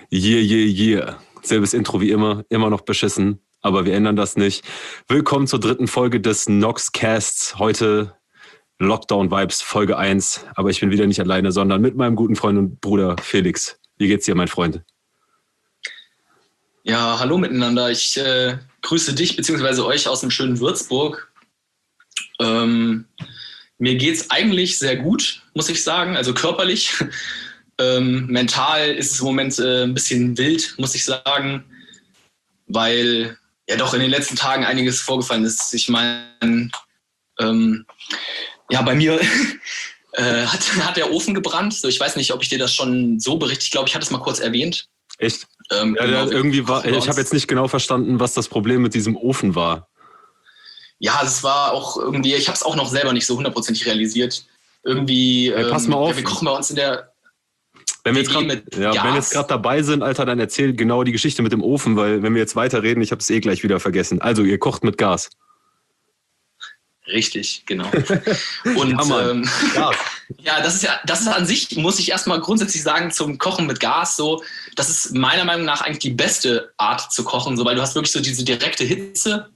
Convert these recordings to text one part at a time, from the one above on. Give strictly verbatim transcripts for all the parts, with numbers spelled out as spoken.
Yeah, yeah, yeah. Selbes Intro wie immer, immer noch beschissen, aber wir ändern das nicht. Willkommen zur dritten Folge des Noxcasts. Heute Lockdown Vibes Folge eins, aber ich bin wieder nicht alleine, sondern mit meinem guten Freund und Bruder Felix. Wie geht's dir, mein Freund? Ja, hallo miteinander. Ich äh, grüße dich bzw. euch aus dem schönen Würzburg. Ähm, mir geht's eigentlich sehr gut, muss ich sagen, also körperlich. Ähm, mental ist es im Moment äh, ein bisschen wild, muss ich sagen, weil ja doch in den letzten Tagen einiges vorgefallen ist. Ich meine, ähm, ja, bei mir äh, hat, hat der Ofen gebrannt. So, ich weiß nicht, ob ich dir das schon so berichte. Ich glaube, ich hatte es mal kurz erwähnt. Echt? Ähm, ja, genau, irgendwie war, ich habe jetzt nicht genau verstanden, was das Problem mit diesem Ofen war. Ja, es war auch irgendwie, ich habe es auch noch selber nicht so hundertprozentig realisiert. Irgendwie, hey, pass mal auf. Ja, wir kochen bei uns in der Wenn wir jetzt grad, ja, wenn wir jetzt gerade dabei sind, Alter, dann erzähl genau die Geschichte mit dem Ofen, weil wenn wir jetzt weiterreden, ich habe es eh gleich wieder vergessen. Also, ihr kocht mit Gas. Richtig, genau. Und ja, Mann. ähm, ja. ja, das ist ja, das ist an sich, muss ich erstmal grundsätzlich sagen, zum Kochen mit Gas so, das ist meiner Meinung nach eigentlich die beste Art zu kochen, so, weil du hast wirklich so diese direkte Hitze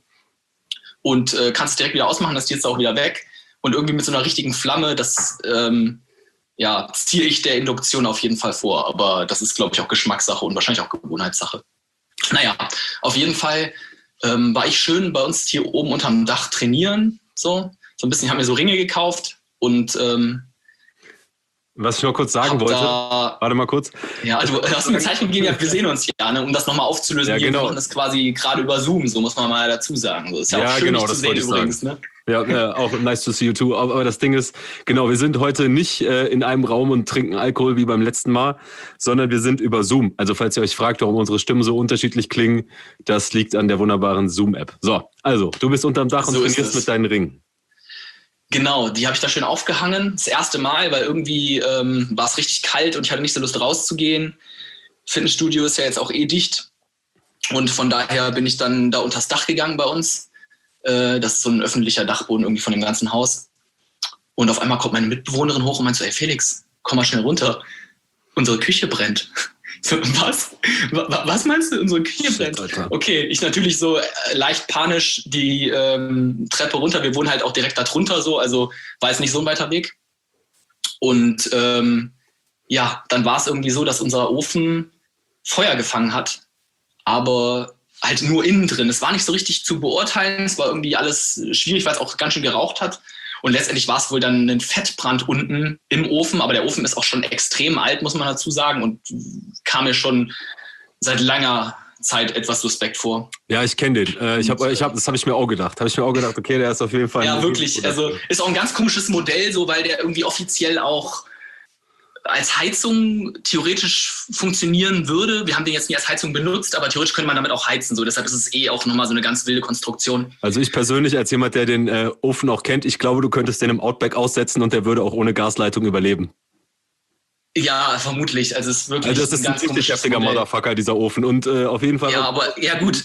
und äh, kannst es direkt wieder ausmachen, das ist jetzt auch wieder weg. Und irgendwie mit so einer richtigen Flamme, das ähm, ja, ziehe ich der Induktion auf jeden Fall vor. Aber das ist, glaube ich, auch Geschmackssache und wahrscheinlich auch Gewohnheitssache. Naja, auf jeden Fall ähm, war ich schön bei uns hier oben unterm Dach trainieren. So, so ein bisschen, haben wir so Ringe gekauft und ähm, was ich noch kurz sagen wollte, da, warte mal kurz. Ja, also du hast mir ein Zeichen gegeben, ja, wir sehen uns ja, ne, um das nochmal aufzulösen. Ja, genau. Wir machen das quasi gerade über Zoom, so muss man mal dazu sagen. So, ist ja, ja auch schön, genau, dich zu sehen übrigens. Ne? Ja, äh, auch nice to see you too. Aber, aber das Ding ist, genau, wir sind heute nicht äh, in einem Raum und trinken Alkohol wie beim letzten Mal, sondern wir sind über Zoom. Also falls ihr euch fragt, warum unsere Stimmen so unterschiedlich klingen, das liegt an der wunderbaren Zoom-App. So, also, du bist unterm Dach und so trainierst mit deinen Ringen. Genau, die habe ich da schön aufgehangen. Das erste Mal, weil irgendwie ähm, war es richtig kalt und ich hatte nicht so Lust rauszugehen. Fitnessstudio ist ja jetzt auch eh dicht. Und von daher bin ich dann da unters Dach gegangen bei uns. Äh, das ist so ein öffentlicher Dachboden irgendwie von dem ganzen Haus. Und auf einmal kommt meine Mitbewohnerin hoch und meint so, ey Felix, komm mal schnell runter. Unsere Küche brennt. So, was? Was meinst du, unsere Küche brennt? Okay, ich natürlich so leicht panisch die ähm, Treppe runter. Wir wohnen halt auch direkt da drunter so, also war jetzt nicht so ein weiter Weg. Und ähm, ja, dann war es irgendwie so, dass unser Ofen Feuer gefangen hat, aber halt nur innen drin. Es war nicht so richtig zu beurteilen, es war irgendwie alles schwierig, weil es auch ganz schön geraucht hat. Und letztendlich war es wohl dann ein Fettbrand unten im Ofen, aber der Ofen ist auch schon extrem alt, muss man dazu sagen, und kam mir schon seit langer Zeit etwas suspekt vor. Ja, ich kenne den. Äh, ich hab, ich hab, das habe ich mir auch gedacht. Habe ich mir auch gedacht, okay, der ist auf jeden Fall... Ja, wirklich. Also ist auch ein ganz komisches Modell, so, weil der irgendwie offiziell auch als Heizung theoretisch funktionieren würde. Wir haben den jetzt nie als Heizung benutzt, aber theoretisch könnte man damit auch heizen. So. Deshalb ist es eh auch nochmal so eine ganz wilde Konstruktion. Also ich persönlich, als jemand, der den äh, Ofen auch kennt, ich glaube, du könntest den im Outback aussetzen und der würde auch ohne Gasleitung überleben. Ja, vermutlich. Also es ist wirklich also das ist ein, ein ziemlich heftiger Modell. Motherfucker, dieser Ofen. Und äh, auf jeden Fall... Ja, aber ja gut.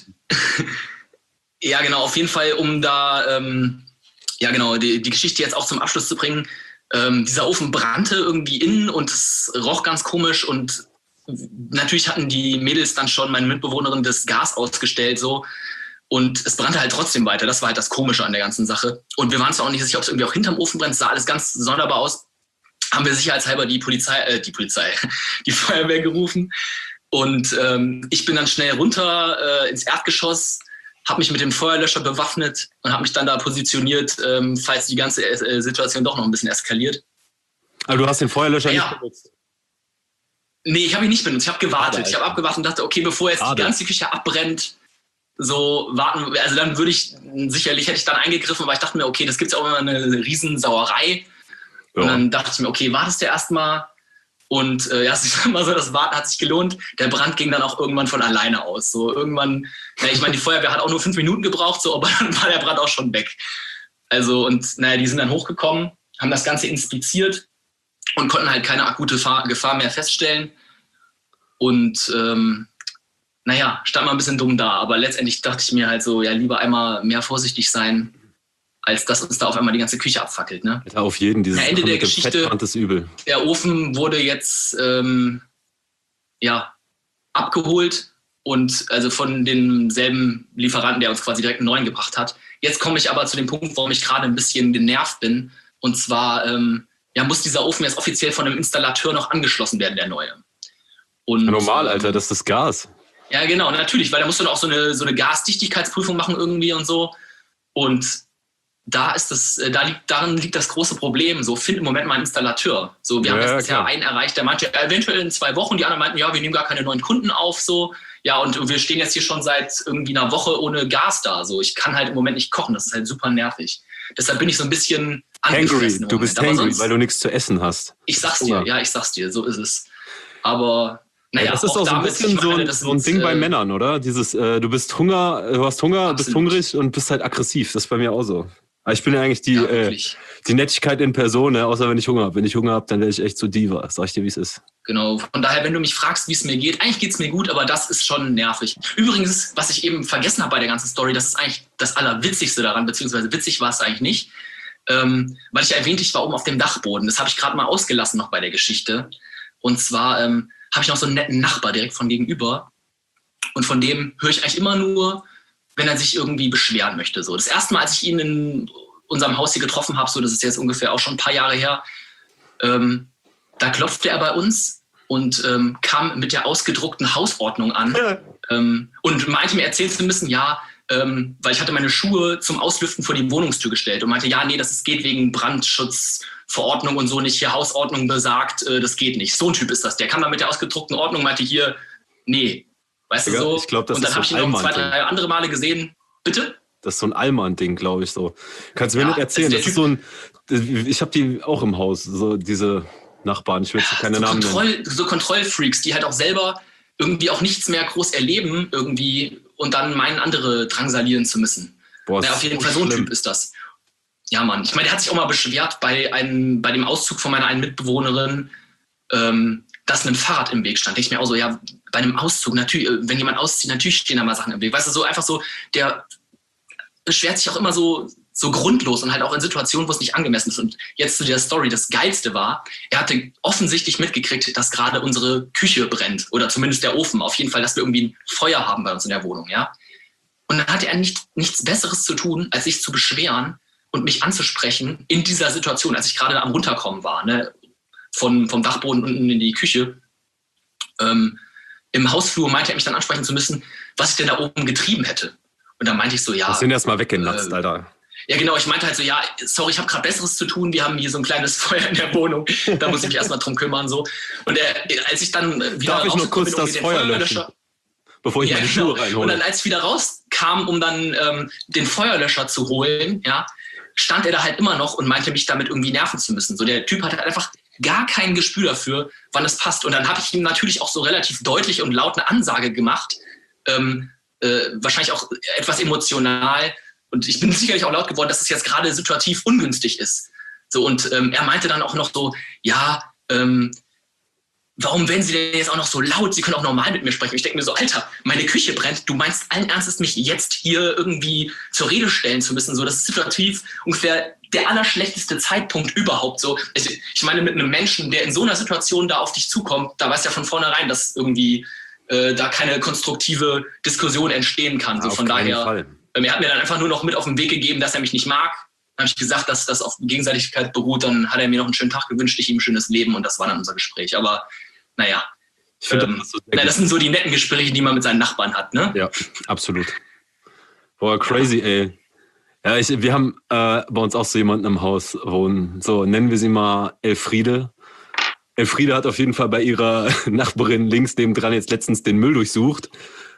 Ja, genau, auf jeden Fall, um da ähm, ja genau die, die Geschichte jetzt auch zum Abschluss zu bringen. Ähm, dieser Ofen brannte irgendwie innen und es roch ganz komisch und natürlich hatten die Mädels dann schon, meine Mitbewohnerin, das Gas ausgestellt so und es brannte halt trotzdem weiter. Das war halt das Komische an der ganzen Sache. Und wir waren zwar auch nicht sicher, ob es irgendwie auch hinterm Ofen brennt, es sah alles ganz sonderbar aus. Haben wir sicherheitshalber die Polizei, äh, die Polizei, die Feuerwehr gerufen und ähm, ich bin dann schnell runter äh, ins Erdgeschoss, habe mich mit dem Feuerlöscher bewaffnet und habe mich dann da positioniert, ähm, falls die ganze äh, Situation doch noch ein bisschen eskaliert. Aber du hast den Feuerlöscher ja. nicht benutzt? Nee, ich habe ihn nicht benutzt. Ich habe gewartet. Alter. Ich habe abgewartet und dachte, okay, bevor jetzt Alter. die ganze Küche abbrennt, so warten. Also dann würde ich, sicherlich hätte ich dann eingegriffen, aber ich dachte mir, okay, das gibt ja auch immer eine Riesensauerei. Ja. Und dann dachte ich mir, okay, wartest du erstmal. Und äh, ja, ich sag mal so, das Warten hat sich gelohnt. Der Brand ging dann auch irgendwann von alleine aus. So irgendwann, ja, ich meine, die Feuerwehr hat auch nur fünf Minuten gebraucht, so, aber dann war der Brand auch schon weg. Also, und naja, die sind dann hochgekommen, haben das Ganze inspiziert und konnten halt keine akute Fahr- Gefahr mehr feststellen. Und ähm, naja, stand mal ein bisschen dumm da. Aber letztendlich dachte ich mir halt so, ja, lieber einmal mehr vorsichtig sein, als dass uns da auf einmal die ganze Küche abfackelt. Ne? Ja, auf jeden. Dieses Ende der Geschichte, ist übel. Der Ofen wurde jetzt ähm, ja, abgeholt und also von demselben Lieferanten, der uns quasi direkt einen neuen gebracht hat. Jetzt komme ich aber zu dem Punkt, warum ich gerade ein bisschen genervt bin. Und zwar ähm, ja, muss dieser Ofen jetzt offiziell von einem Installateur noch angeschlossen werden, der neue. Und, ja, normal, Alter, das ist das Gas. Ja, genau, natürlich, weil da musst du dann auch so eine, so eine Gasdichtigkeitsprüfung machen irgendwie und so. Und da ist das, da liegt, darin liegt das große Problem. So, find im Moment mal einen Installateur. So, wir ja, haben letztes Jahr einen erreicht, der meinte, ja, eventuell in zwei Wochen. Die anderen meinten, ja, wir nehmen gar keine neuen Kunden auf. So, ja, und wir stehen jetzt hier schon seit irgendwie einer Woche ohne Gas da. So, ich kann halt im Moment nicht kochen. Das ist halt super nervig. Deshalb bin ich so ein bisschen hangry. Du bist hangry, weil du nichts zu essen hast. Ich sag's dir, ja, ich sag's dir, so ist es. Aber naja, ja, das ist auch, auch so ein bisschen so ein, so ein Ding äh, bei Männern, oder? Dieses, äh, du bist Hunger, du hast Hunger, absolut. Bist hungrig und bist halt aggressiv. Das ist bei mir auch so. Aber ich bin ja eigentlich die, ja, äh, die Nettigkeit in Person, ne? Außer wenn ich Hunger habe. Wenn ich Hunger habe, dann werde ich echt so Diva. Sag ich dir, wie es ist. Genau. Von daher, wenn du mich fragst, wie es mir geht, eigentlich geht es mir gut, aber das ist schon nervig. Übrigens, was ich eben vergessen habe bei der ganzen Story, das ist eigentlich das Allerwitzigste daran, beziehungsweise witzig war es eigentlich nicht, ähm, weil ich ja erwähnt, ich war oben auf dem Dachboden. Das habe ich gerade mal ausgelassen noch bei der Geschichte. Und zwar ähm, habe ich noch so einen netten Nachbar direkt von gegenüber. Und von dem höre ich eigentlich immer nur, wenn er sich irgendwie beschweren möchte. So. Das erste Mal, als ich ihn in unserem Haus hier getroffen habe, so, das ist jetzt ungefähr auch schon ein paar Jahre her, ähm, da klopfte er bei uns und ähm, kam mit der ausgedruckten Hausordnung an ja. ähm, und meinte mir erzählen zu müssen, ja, ähm, weil ich hatte meine Schuhe zum Auslüften vor die Wohnungstür gestellt und meinte, ja, nee, das ist, geht wegen Brandschutzverordnung und so nicht, hier Hausordnung besagt, äh, das geht nicht. So ein Typ ist das. Der kam dann mit der ausgedruckten Ordnung, meinte hier, nee, weißt du so. Ich glaub, das und dann habe ich ihn noch zwei, drei andere Male gesehen. Bitte? Das ist so ein Allmann-Ding, glaube ich so. Kannst du mir ja, nicht erzählen? Das ist so ein, ich habe die auch im Haus, so diese Nachbarn, ich will jetzt keine so Namen Kontroll, nennen. So Kontrollfreaks, die halt auch selber irgendwie auch nichts mehr groß erleben irgendwie und dann meinen, andere drangsalieren zu müssen. Boah, naja, auf jeden Fall so ein Typ ist das. Ja, Mann. Ich meine, der hat sich auch mal beschwert bei, einem, bei dem Auszug von meiner einen Mitbewohnerin, ähm, dass ein Fahrrad im Weg stand. Denke ich mir auch so, ja, bei einem Auszug, natürlich, wenn jemand auszieht, natürlich stehen da mal Sachen im Weg. Weißt du, so einfach so, der beschwert sich auch immer so, so grundlos und halt auch in Situationen, wo es nicht angemessen ist. Und jetzt zu der Story, das Geilste war, er hatte offensichtlich mitgekriegt, dass gerade unsere Küche brennt oder zumindest der Ofen. Auf jeden Fall, dass wir irgendwie ein Feuer haben bei uns in der Wohnung, ja. Und dann hatte er nicht, nichts Besseres zu tun, als sich zu beschweren und mich anzusprechen in dieser Situation, als ich gerade am Runterkommen war, ne, von, vom Dachboden unten in die Küche. Ähm, im Hausflur meinte er mich dann ansprechen zu müssen, was ich denn da oben getrieben hätte. Und dann meinte ich so, ja... Das sind erstmal weggenatzt, äh, Alter. Ja, genau. Ich meinte halt so, ja, sorry, ich habe gerade Besseres zu tun. Wir haben hier so ein kleines Feuer in der Wohnung. Da muss ich mich erstmal drum kümmern. So. Und er, als ich dann wieder Darf ich noch kurz das Feuer löschen? Bevor ich ja, meine Schuhe genau. reinhole. Und dann, als ich wieder rauskam, um dann ähm, den Feuerlöscher zu holen, ja, stand er da halt immer noch und meinte, mich damit irgendwie nerven zu müssen. So, der Typ hatte halt einfach gar kein Gespür dafür, wann es passt. Und dann habe ich ihm natürlich auch so relativ deutlich und laut eine Ansage gemacht, ähm, Äh, wahrscheinlich auch etwas emotional und ich bin sicherlich auch laut geworden, dass es jetzt gerade situativ ungünstig ist. So, und ähm, er meinte dann auch noch so, ja, ähm, warum werden Sie denn jetzt auch noch so laut? Sie können auch normal mit mir sprechen. Ich denke mir so, Alter, meine Küche brennt, du meinst allen Ernstes, mich jetzt hier irgendwie zur Rede stellen zu müssen. So, das ist situativ ungefähr der allerschlechteste Zeitpunkt überhaupt. So, ich, ich meine, mit einem Menschen, der in so einer Situation da auf dich zukommt, da weißt du ja von vornherein, dass irgendwie Äh, da keine konstruktive Diskussion entstehen kann. So, von daher, ähm, er hat mir dann einfach nur noch mit auf den Weg gegeben, dass er mich nicht mag. Dann habe ich gesagt, dass das auf Gegenseitigkeit beruht. Dann hat er mir noch einen schönen Tag gewünscht, ich ihm ein schönes Leben und das war dann unser Gespräch. Aber naja, ich find, ähm, das, so na, das sind so die netten Gespräche, die man mit seinen Nachbarn hat, ne? Ja, absolut. Boah, crazy, ey. Ja, ich, wir haben äh, bei uns auch so jemanden im Haus wohnen. So, nennen wir sie mal Elfriede. Elfriede hat auf jeden Fall bei ihrer Nachbarin links nebendran jetzt letztens den Müll durchsucht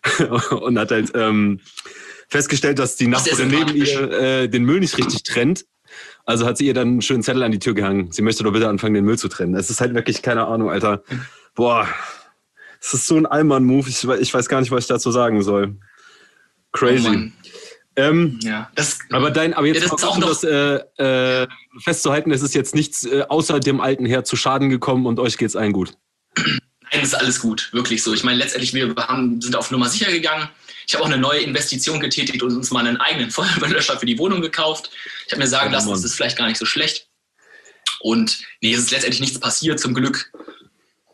und hat halt ähm, festgestellt, dass die Nachbarin neben ihr äh, den Müll nicht richtig trennt. Also hat sie ihr dann einen schönen Zettel an die Tür gehangen. Sie möchte doch bitte anfangen, den Müll zu trennen. Es ist halt wirklich, keine Ahnung, Alter. Boah, es ist so ein Allmann-Move. Ich, ich weiß gar nicht, was ich dazu sagen soll. Crazy. Oh Ähm, ja, das, aber dein, aber jetzt ja, das, auch noch das äh, äh, festzuhalten, es ist jetzt nichts äh, außer dem alten Herr zu Schaden gekommen und euch geht's allen gut. Nein, ist alles gut, wirklich so. Ich meine, letztendlich wir haben, sind auf Nummer sicher gegangen. Ich habe auch eine neue Investition getätigt und uns mal einen eigenen Feuerwehrlöscher für die Wohnung gekauft. Ich habe mir sagen lassen, das ist vielleicht gar nicht so schlecht. Und nee, es ist letztendlich nichts passiert, zum Glück.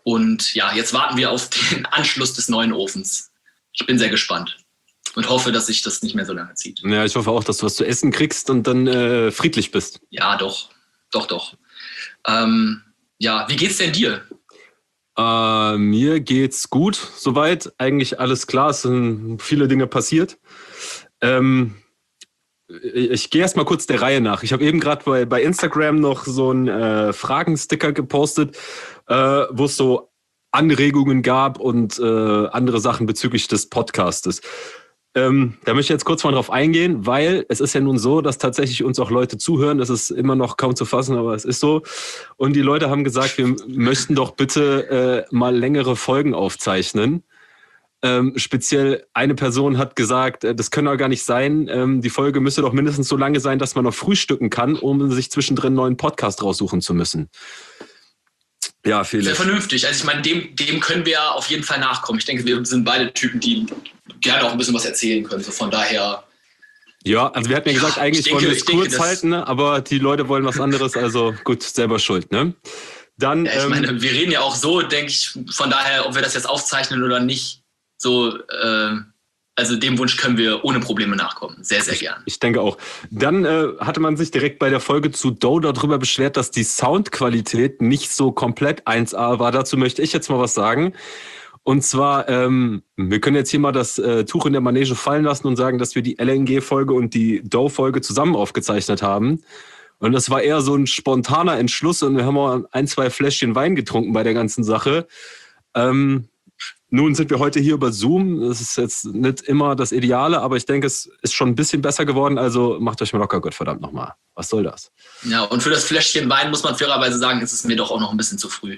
Und ja, jetzt warten wir auf den Anschluss des neuen Ofens. Ich bin sehr gespannt und hoffe, dass sich das nicht mehr so lange zieht. Ja, ich hoffe auch, dass du was zu essen kriegst und dann äh, friedlich bist. Ja, doch, doch, doch. Ähm, ja, wie geht's denn dir? Äh, mir geht's gut, soweit. Eigentlich alles klar, es sind viele Dinge passiert. Ähm, ich ich gehe erst mal kurz der Reihe nach. Ich habe eben gerade bei, bei Instagram noch so einen äh, Fragensticker gepostet, äh, wo es so Anregungen gab und äh, andere Sachen bezüglich des Podcastes. Ähm, da möchte ich jetzt kurz mal drauf eingehen, weil es ist ja nun so, dass tatsächlich uns auch Leute zuhören. Das ist immer noch kaum zu fassen, aber es ist so. Und die Leute haben gesagt, wir möchten doch bitte äh, mal längere Folgen aufzeichnen. Ähm, speziell eine Person hat gesagt, äh, das kann doch gar nicht sein. Ähm, die Folge müsste doch mindestens so lange sein, dass man noch frühstücken kann, um sich zwischendrin einen neuen Podcast raussuchen zu müssen. Ja, Felix. Sehr vernünftig. Also ich meine, dem, dem können wir auf jeden Fall nachkommen. Ich denke, wir sind beide Typen, die gerne auch ein bisschen was erzählen können. So von daher. Ja, also wir hatten ja gesagt, eigentlich denke, wollen wir es kurz denke, halten, ne? Aber die Leute wollen was anderes, also gut, selber schuld, ne? Dann, ja, ich ähm, meine, wir reden ja auch so, denke ich, von daher, ob wir das jetzt aufzeichnen oder nicht, so, äh, also dem Wunsch können wir ohne Probleme nachkommen. Sehr, sehr gern. Ich, ich denke auch. Dann äh, hatte man sich direkt bei der Folge zu Doe darüber beschwert, dass die Soundqualität nicht so komplett eins A war. Dazu möchte ich jetzt mal was sagen. Und zwar, ähm, wir können jetzt hier mal das äh, Tuch in der Manege fallen lassen und sagen, dass wir die L N G-Folge und die Doe-Folge zusammen aufgezeichnet haben. Und das war eher so ein spontaner Entschluss und wir haben auch ein, zwei Fläschchen Wein getrunken bei der ganzen Sache. Ähm, nun sind wir heute hier über Zoom. Das ist jetzt nicht immer das Ideale, aber ich denke, es ist schon ein bisschen besser geworden. Also macht euch mal locker, Gottverdammt nochmal. Was soll das? Ja, und für das Fläschchen Wein muss man fairerweise sagen, ist es mir doch auch noch ein bisschen zu früh.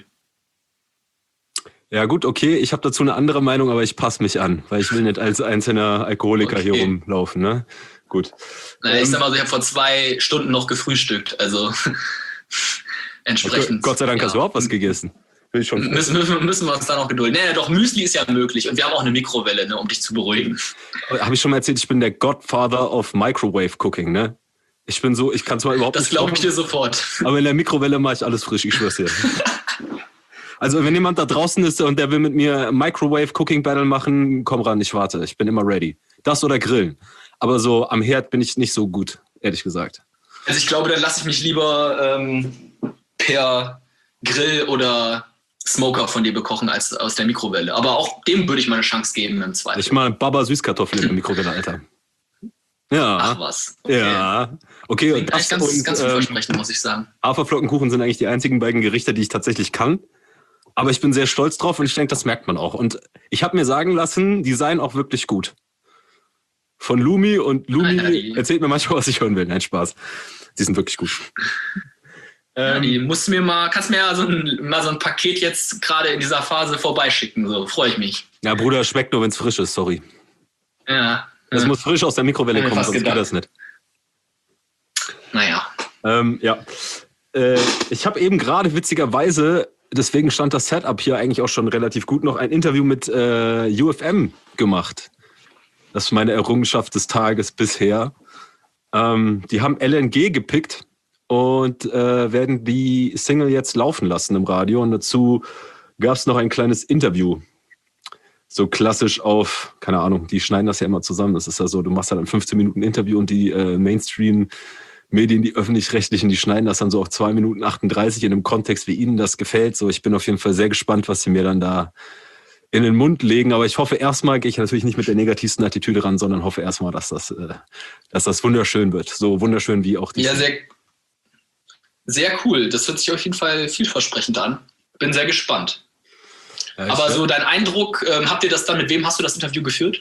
Ja gut, okay, ich habe dazu eine andere Meinung, aber ich passe mich an, weil ich will nicht als einzelner Alkoholiker okay. hier rumlaufen, ne? Gut. Naja, ich sag mal so, ich habe vor zwei Stunden noch gefrühstückt, also entsprechend. Gott sei Dank ja. hast du überhaupt was gegessen. Bin ich schon müssen, müssen, müssen wir uns da noch gedulden. Naja, doch, Müsli ist ja möglich und wir haben auch eine Mikrowelle, ne, um dich zu beruhigen. Habe ich schon mal erzählt, ich bin der Godfather of Microwave Cooking, ne? Ich bin so, ich kann zwar überhaupt das nicht... Das glaube ich dir sofort. Aber in der Mikrowelle mache ich alles frisch, ich schwör's dir. Also wenn jemand da draußen ist und der will mit mir Microwave Cooking Battle machen, komm ran, ich warte. Ich bin immer ready. Das oder Grillen. Aber so am Herd bin ich nicht so gut, ehrlich gesagt. Also ich glaube, dann lasse ich mich lieber ähm, per Grill oder Smoker von dir bekochen als aus der Mikrowelle. Aber auch dem würde ich mal eine Chance geben im Zweifel. Ich mal Baba Süßkartoffeln in der Mikrowelle, Alter. Ja. Ach was. Okay. Ja. Okay. Und das ganz, und, ganz vielversprechend, ähm, muss ich sagen. Haferflockenkuchen sind eigentlich die einzigen beiden Gerichte, die ich tatsächlich kann. Aber ich bin sehr stolz drauf und ich denke, das merkt man auch. Und ich habe mir sagen lassen, die seien auch wirklich gut. Von Lumi und Lumi ja, die, erzählt mir manchmal, was ich hören will. Nein, Spaß. Die sind wirklich gut. Ja, ähm, die musst du mir mal, kannst mir ja so ein, mal so ein Paket jetzt gerade in dieser Phase vorbeischicken. So, freue ich mich. Ja, Bruder, schmeckt nur, wenn es frisch ist, sorry. Ja. Das ja. muss frisch aus der Mikrowelle kommen, sonst geht das nicht. Naja. Ähm, ja. Äh, ich habe eben gerade witzigerweise, deswegen stand das Setup hier eigentlich auch schon relativ gut, noch ein Interview mit äh, U F M gemacht. Das ist meine Errungenschaft des Tages bisher. Ähm, die haben L N G gepickt und äh, werden die Single jetzt laufen lassen im Radio. Und dazu gab es noch ein kleines Interview. So klassisch auf, keine Ahnung, die schneiden das ja immer zusammen. Das ist ja so, du machst halt ein fünfzehn Minuten Interview und die äh, Mainstream-Medien, die öffentlich-rechtlichen, die schneiden das dann so auf zwei Minuten achtunddreißig in einem Kontext, wie ihnen das gefällt. So, ich bin auf jeden Fall sehr gespannt, was sie mir dann da in den Mund legen. Aber ich hoffe erstmal, gehe ich natürlich nicht mit der negativsten Attitüde ran, sondern hoffe erstmal, dass das, äh, dass das wunderschön wird. So wunderschön wie auch die. Ja, sehr, sehr cool. Das hört sich auf jeden Fall vielversprechend an. Bin sehr gespannt. Ja, aber so dein Eindruck, ähm, habt ihr das dann, mit wem hast du das Interview geführt?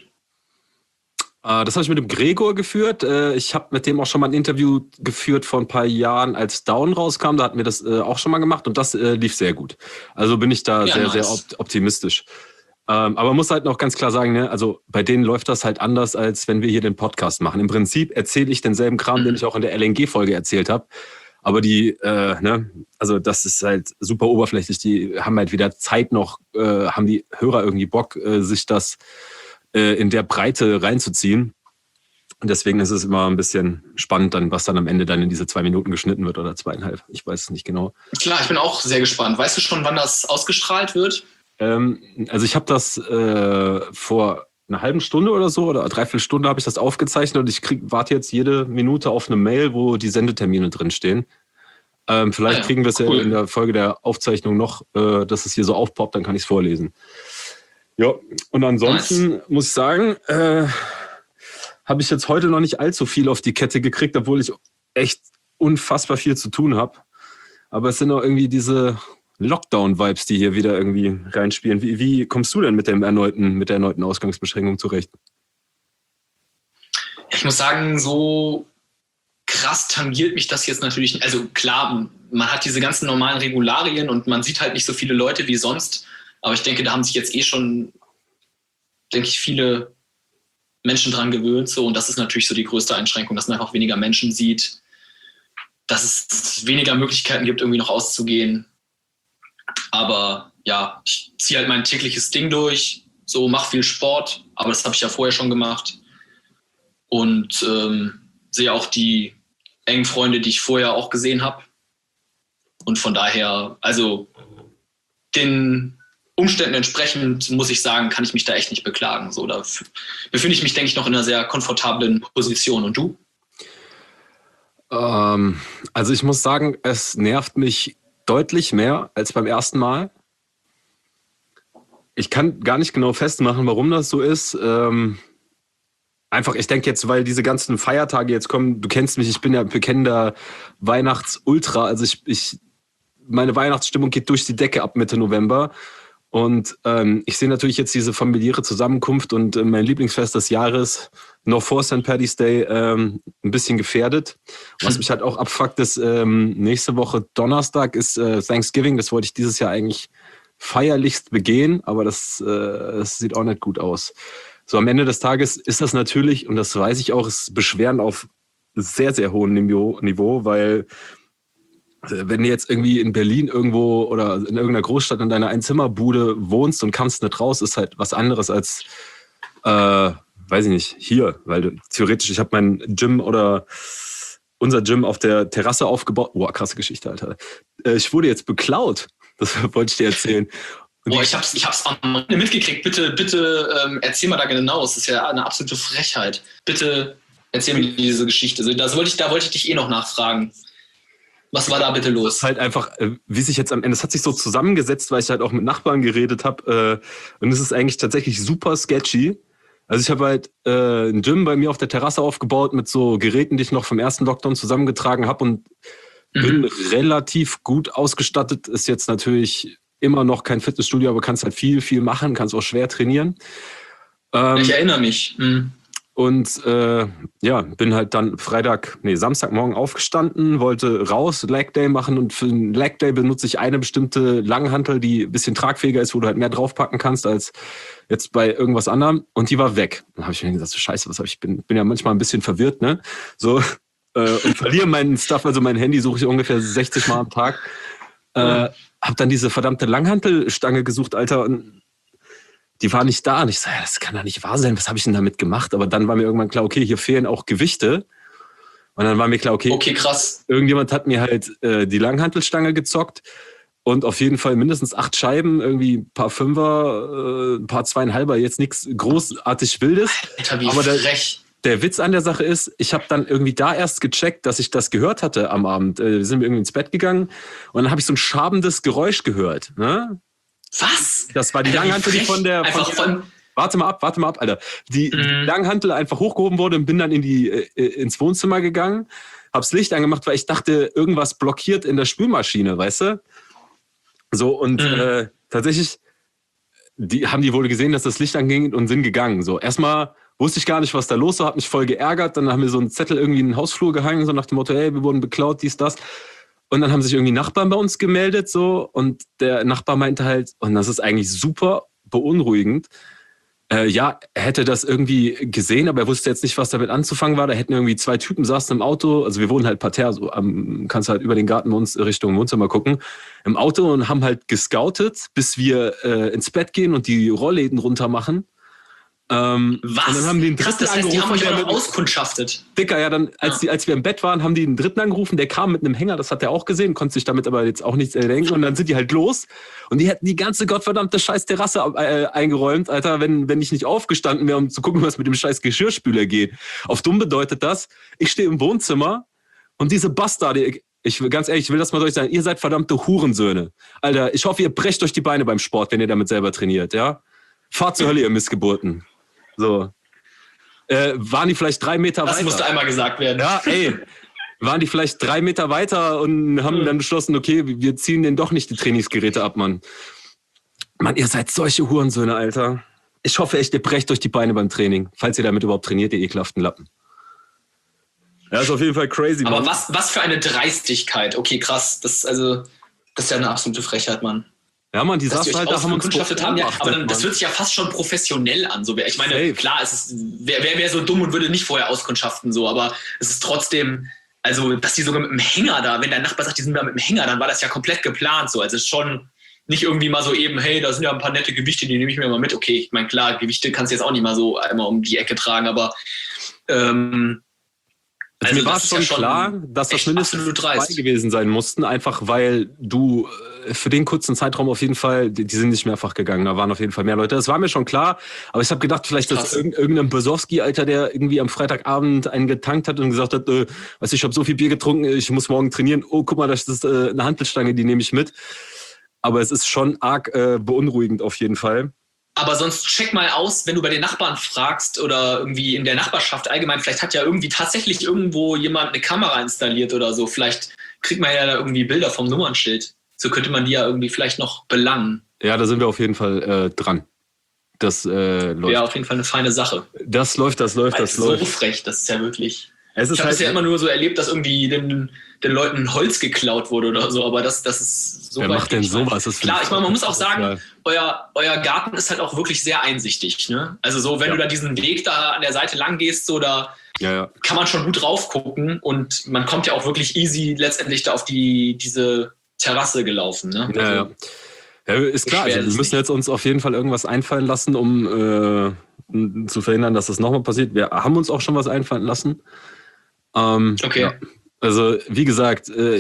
Äh, das habe ich mit dem Gregor geführt. Äh, ich habe mit dem auch schon mal ein Interview geführt vor ein paar Jahren, als Down rauskam. Da hatten wir das äh, auch schon mal gemacht und das äh, lief sehr gut. Also bin ich da ja, sehr, nice. sehr opt- optimistisch. Ähm, aber man muss halt noch ganz klar sagen, ne, also bei denen läuft das halt anders, als wenn wir hier den Podcast machen. Im Prinzip erzähle ich denselben Kram, mhm. den ich auch in der L N G-Folge erzählt habe. Aber die, äh, ne, also das ist halt super oberflächlich. Die haben halt weder Zeit noch, äh, haben die Hörer irgendwie Bock, äh, sich das äh, in der Breite reinzuziehen. Und deswegen ist es immer ein bisschen spannend, dann, was dann am Ende dann in diese zwei Minuten geschnitten wird oder zweieinhalb. Ich weiß es nicht genau. Klar, ich bin auch sehr gespannt. Weißt du schon, wann das ausgestrahlt wird? Ähm, also ich habe das äh, vor einer halben Stunde oder so oder dreiviertel Stunde habe ich das aufgezeichnet und ich krieg, warte jetzt jede Minute auf eine Mail, wo die Sendetermine drinstehen. Ähm, vielleicht ah ja, kriegen wir es cool. ja in der Folge der Aufzeichnung noch, äh, dass es hier so aufpoppt, dann kann ich es vorlesen. Ja, und ansonsten nice. muss ich sagen, äh, habe ich jetzt heute noch nicht allzu viel auf die Kette gekriegt, obwohl ich echt unfassbar viel zu tun habe. Aber es sind auch irgendwie diese Lockdown-Vibes, die hier wieder irgendwie reinspielen. Wie, wie kommst du denn mit dem erneuten, mit der erneuten Ausgangsbeschränkung zurecht? Ich muss sagen, so krass tangiert mich das jetzt natürlich nicht. Also klar, man hat diese ganzen normalen Regularien und man sieht halt nicht so viele Leute wie sonst. Aber ich denke, da haben sich jetzt eh schon, denke ich, viele Menschen dran gewöhnt. So. Und das ist natürlich so die größte Einschränkung, dass man einfach weniger Menschen sieht, dass es weniger Möglichkeiten gibt, irgendwie noch auszugehen. Aber ja, ich ziehe halt mein tägliches Ding durch, so mache viel Sport, aber das habe ich ja vorher schon gemacht. Und ähm, sehe auch die engen Freunde, die ich vorher auch gesehen habe. Und von daher, also den Umständen entsprechend, muss ich sagen, kann ich mich da echt nicht beklagen. So, da befinde ich mich, denke ich, noch in einer sehr komfortablen Position. Und du? Ähm, also ich muss sagen, es nervt mich deutlich mehr als beim ersten Mal. Ich kann gar nicht genau festmachen, warum das so ist. Ähm, einfach, ich denke jetzt, weil diese ganzen Feiertage jetzt kommen, du kennst mich, ich bin ja ein bekennender Weihnachts-Ultra. Also ich, ich, meine Weihnachtsstimmung geht durch die Decke ab Mitte November. Und ähm, ich sehe natürlich jetzt diese familiäre Zusammenkunft und äh, mein Lieblingsfest des Jahres noch vor Sankt Paddy's Day ähm, ein bisschen gefährdet. Was mich halt auch abfuckt, ist ähm, nächste Woche Donnerstag ist äh, Thanksgiving. Das wollte ich dieses Jahr eigentlich feierlichst begehen, aber das, äh, das sieht auch nicht gut aus. So am Ende des Tages ist das natürlich, und das weiß ich auch, ist Beschweren auf sehr, sehr hohem Niveau, Niveau weil wenn du jetzt irgendwie in Berlin irgendwo oder in irgendeiner Großstadt in deiner Einzimmerbude wohnst und kannst nicht raus, ist halt was anderes als, äh, weiß ich nicht, hier. Weil du, theoretisch, ich habe mein Gym oder unser Gym auf der Terrasse aufgebaut. Boah, krasse Geschichte, Alter. Äh, ich wurde jetzt beklaut. Das wollte ich dir erzählen. Und Boah, ich hab's, ich hab's am Ende mitgekriegt. Bitte, bitte ähm, erzähl mal da genau. Das ist ja eine absolute Frechheit. Bitte erzähl mir diese Geschichte. Das wollte ich, da wollte ich dich eh noch nachfragen. Was war da bitte los? Halt einfach, wie sich jetzt am Ende, es hat sich so zusammengesetzt, weil ich halt auch mit Nachbarn geredet habe. Äh, und es ist eigentlich tatsächlich super sketchy. Also ich habe halt äh, ein Gym bei mir auf der Terrasse aufgebaut mit so Geräten, die ich noch vom ersten Lockdown zusammengetragen habe und mhm. bin relativ gut ausgestattet. Ist jetzt natürlich immer noch kein Fitnessstudio, aber kannst halt viel, viel machen, kannst auch schwer trainieren. Ähm, ich erinnere mich. Mhm. Und äh, ja, bin halt dann Freitag, nee, Samstagmorgen aufgestanden, wollte raus, Leg Day machen und für den Leg Day benutze ich eine bestimmte Langhantel, die ein bisschen tragfähiger ist, wo du halt mehr draufpacken kannst als jetzt bei irgendwas anderem und die war weg. Dann habe ich mir gesagt, so scheiße, was habe ich, bin, bin ja manchmal ein bisschen verwirrt, ne? So äh, und verliere meinen Stuff, also mein Handy suche ich ungefähr sechzig Mal am Tag. Äh, hab dann diese verdammte Langhantelstange gesucht, Alter, und die war nicht da. Und ich so, ja, das kann doch nicht wahr sein. Was habe ich denn damit gemacht? Aber dann war mir irgendwann klar, okay, hier fehlen auch Gewichte. Und dann war mir klar, okay, okay krass. Irgendjemand hat mir halt äh, die Langhantelstange gezockt und auf jeden Fall mindestens acht Scheiben, irgendwie ein paar Fünfer, äh, ein paar Zweieinhalber, jetzt nichts großartig Wildes. Alter, wie aber der, frech. Der Witz an der Sache ist, ich habe dann irgendwie da erst gecheckt, dass ich das gehört hatte am Abend. Äh, sind wir irgendwie ins Bett gegangen und dann habe ich so ein schabendes Geräusch gehört, ne? Was? Das war die Langhantel, die von der... Einfach von, von... Warte mal ab, warte mal ab, Alter. Die, mm. die Langhantel einfach hochgehoben wurde und bin dann in die, äh, ins Wohnzimmer gegangen, hab's Licht angemacht, weil ich dachte, irgendwas blockiert in der Spülmaschine, weißt du? So, und mm. äh, tatsächlich die, haben die wohl gesehen, dass das Licht anging und sind gegangen. So, erstmal wusste ich gar nicht, was da los war, hat mich voll geärgert. Dann haben wir so einen Zettel irgendwie in den Hausflur gehangen, so nach dem Motto, hey, wir wurden beklaut, dies, das. Und dann haben sich irgendwie Nachbarn bei uns gemeldet, so, und der Nachbar meinte halt, und das ist eigentlich super beunruhigend, äh, ja, er hätte das irgendwie gesehen, aber er wusste jetzt nicht, was damit anzufangen war. Da hätten irgendwie zwei Typen saßen im Auto, also wir wohnen halt parterre, so am, kannst halt über den Garten bei uns Richtung Wohnzimmer gucken, im Auto und haben halt gescoutet, bis wir äh, ins Bett gehen und die Rollläden runter machen. Ähm, Was? Und dann haben die einen Krass, dritten das heißt, die haben angerufen, euch auch der noch mit, auskundschaftet. Dicker, ja, dann, als, Ja. die, als wir im Bett waren, haben die einen dritten angerufen, der kam mit einem Hänger, das hat er auch gesehen, konnte sich damit aber jetzt auch nichts denken. Und dann sind die halt los und die hätten die ganze gottverdammte scheiß Terrasse äh, eingeräumt, Alter, wenn, wenn ich nicht aufgestanden wäre, um zu gucken, was mit dem scheiß Geschirrspüler geht. Auf dumm bedeutet das, ich stehe im Wohnzimmer und diese Bastarde, ich will ganz ehrlich, ich will das mal durch sagen, ihr seid verdammte Hurensöhne. Alter, ich hoffe, ihr brecht euch die Beine beim Sport, wenn ihr damit selber trainiert, ja? Fahrt zur Hölle, ihr Missgeburten. So. Äh, waren die vielleicht drei Meter Das weiter? Das musste einmal gesagt werden. Ja, ey. Waren die vielleicht drei Meter weiter und haben dann beschlossen, okay, wir ziehen denen doch nicht die Trainingsgeräte ab, Mann. Mann, ihr seid solche Hurensöhne, Alter. Ich hoffe echt, ihr brecht euch die Beine beim Training, falls ihr damit überhaupt trainiert, ihr ekelhaften Lappen. Ja, ist auf jeden Fall crazy, Mann. Aber was, was für eine Dreistigkeit. Okay, krass. Das, also, das ist ja eine absolute Frechheit, Mann. Ja, Mann, die Dass saßen die euch halt da, haben uns ausgekundschaftet haben, ja, aber dann, das Mann. hört sich ja fast schon professionell an. So, ich meine, Safe. klar, es ist, wer, wer wäre so dumm und würde nicht vorher auskundschaften, so, aber es ist trotzdem, also, dass die sogar mit dem Hänger da, wenn dein Nachbar sagt, die sind da mit dem Hänger, dann war das ja komplett geplant, so. Also, es ist schon nicht irgendwie mal so eben, hey, da sind ja ein paar nette Gewichte, die nehme ich mir mal mit. Okay, ich meine, klar, Gewichte kannst du jetzt auch nicht mal so einmal um die Ecke tragen, aber, ähm, Also also mir war das ist schon ja schon klar, dass das echt mindestens absolut zwei dreist. gewesen sein mussten, einfach weil du äh, für den kurzen Zeitraum auf jeden Fall, die, die sind nicht mehrfach gegangen, da waren auf jeden Fall mehr Leute. Das war mir schon klar, aber ich habe gedacht, vielleicht ist Krass. das irgend- irgendein Besowski, Alter, der irgendwie am Freitagabend einen getankt hat und gesagt hat, äh, weißt du, ich habe so viel Bier getrunken, ich muss morgen trainieren. Oh, guck mal, das ist äh, eine Hantelstange, die nehme ich mit. Aber es ist schon arg äh, beunruhigend auf jeden Fall. Aber sonst check mal aus, wenn du bei den Nachbarn fragst oder irgendwie in der Nachbarschaft allgemein, vielleicht hat ja irgendwie tatsächlich irgendwo jemand eine Kamera installiert oder so. Vielleicht kriegt man ja da irgendwie Bilder vom Nummernschild. So könnte man die ja irgendwie vielleicht noch belangen. Ja, da sind wir auf jeden Fall äh, dran. Das äh, läuft. Wäre auf jeden Fall eine feine Sache. Das läuft, das läuft, Weil das es ist so läuft. frech, das ist ja wirklich... Es Ich ist habe halt, bisher immer nur so erlebt, dass irgendwie den, den Leuten Holz geklaut wurde oder so, aber das, das ist so wer weit macht denn nicht weit. sowas? Das Klar, ich meine, man muss auch sagen, Ja. euer, euer Garten ist halt auch wirklich sehr einsichtig. Ne? Also so, wenn Ja. du da diesen Weg da an der Seite lang gehst, so da Ja, ja. kann man schon gut drauf gucken und man kommt ja auch wirklich easy letztendlich da auf die, diese Terrasse gelaufen. Ne? Ja, ja. Ja, ist klar, also Beschwer wir ist müssen nicht. jetzt uns auf jeden Fall irgendwas einfallen lassen, um äh, um zu verhindern, dass das nochmal passiert. Wir haben uns auch schon was einfallen lassen. Ähm, Okay. Ja. Also, wie gesagt, äh,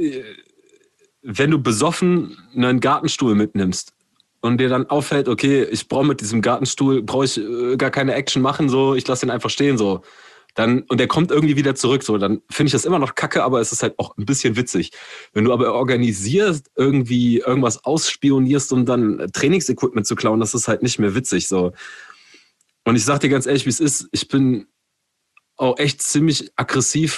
wenn du besoffen einen Gartenstuhl mitnimmst und dir dann auffällt, okay, ich brauche mit diesem Gartenstuhl, brauche ich äh, gar keine Action machen, so, ich lasse ihn einfach stehen, so. Dann, und der kommt irgendwie wieder zurück, so, dann finde ich das immer noch kacke, aber es ist halt auch ein bisschen witzig. Wenn du aber organisierst, irgendwie irgendwas ausspionierst, um dann Trainingsequipment zu klauen, das ist halt nicht mehr witzig, so. Und ich sag dir ganz ehrlich, wie es ist, ich bin auch echt ziemlich aggressiv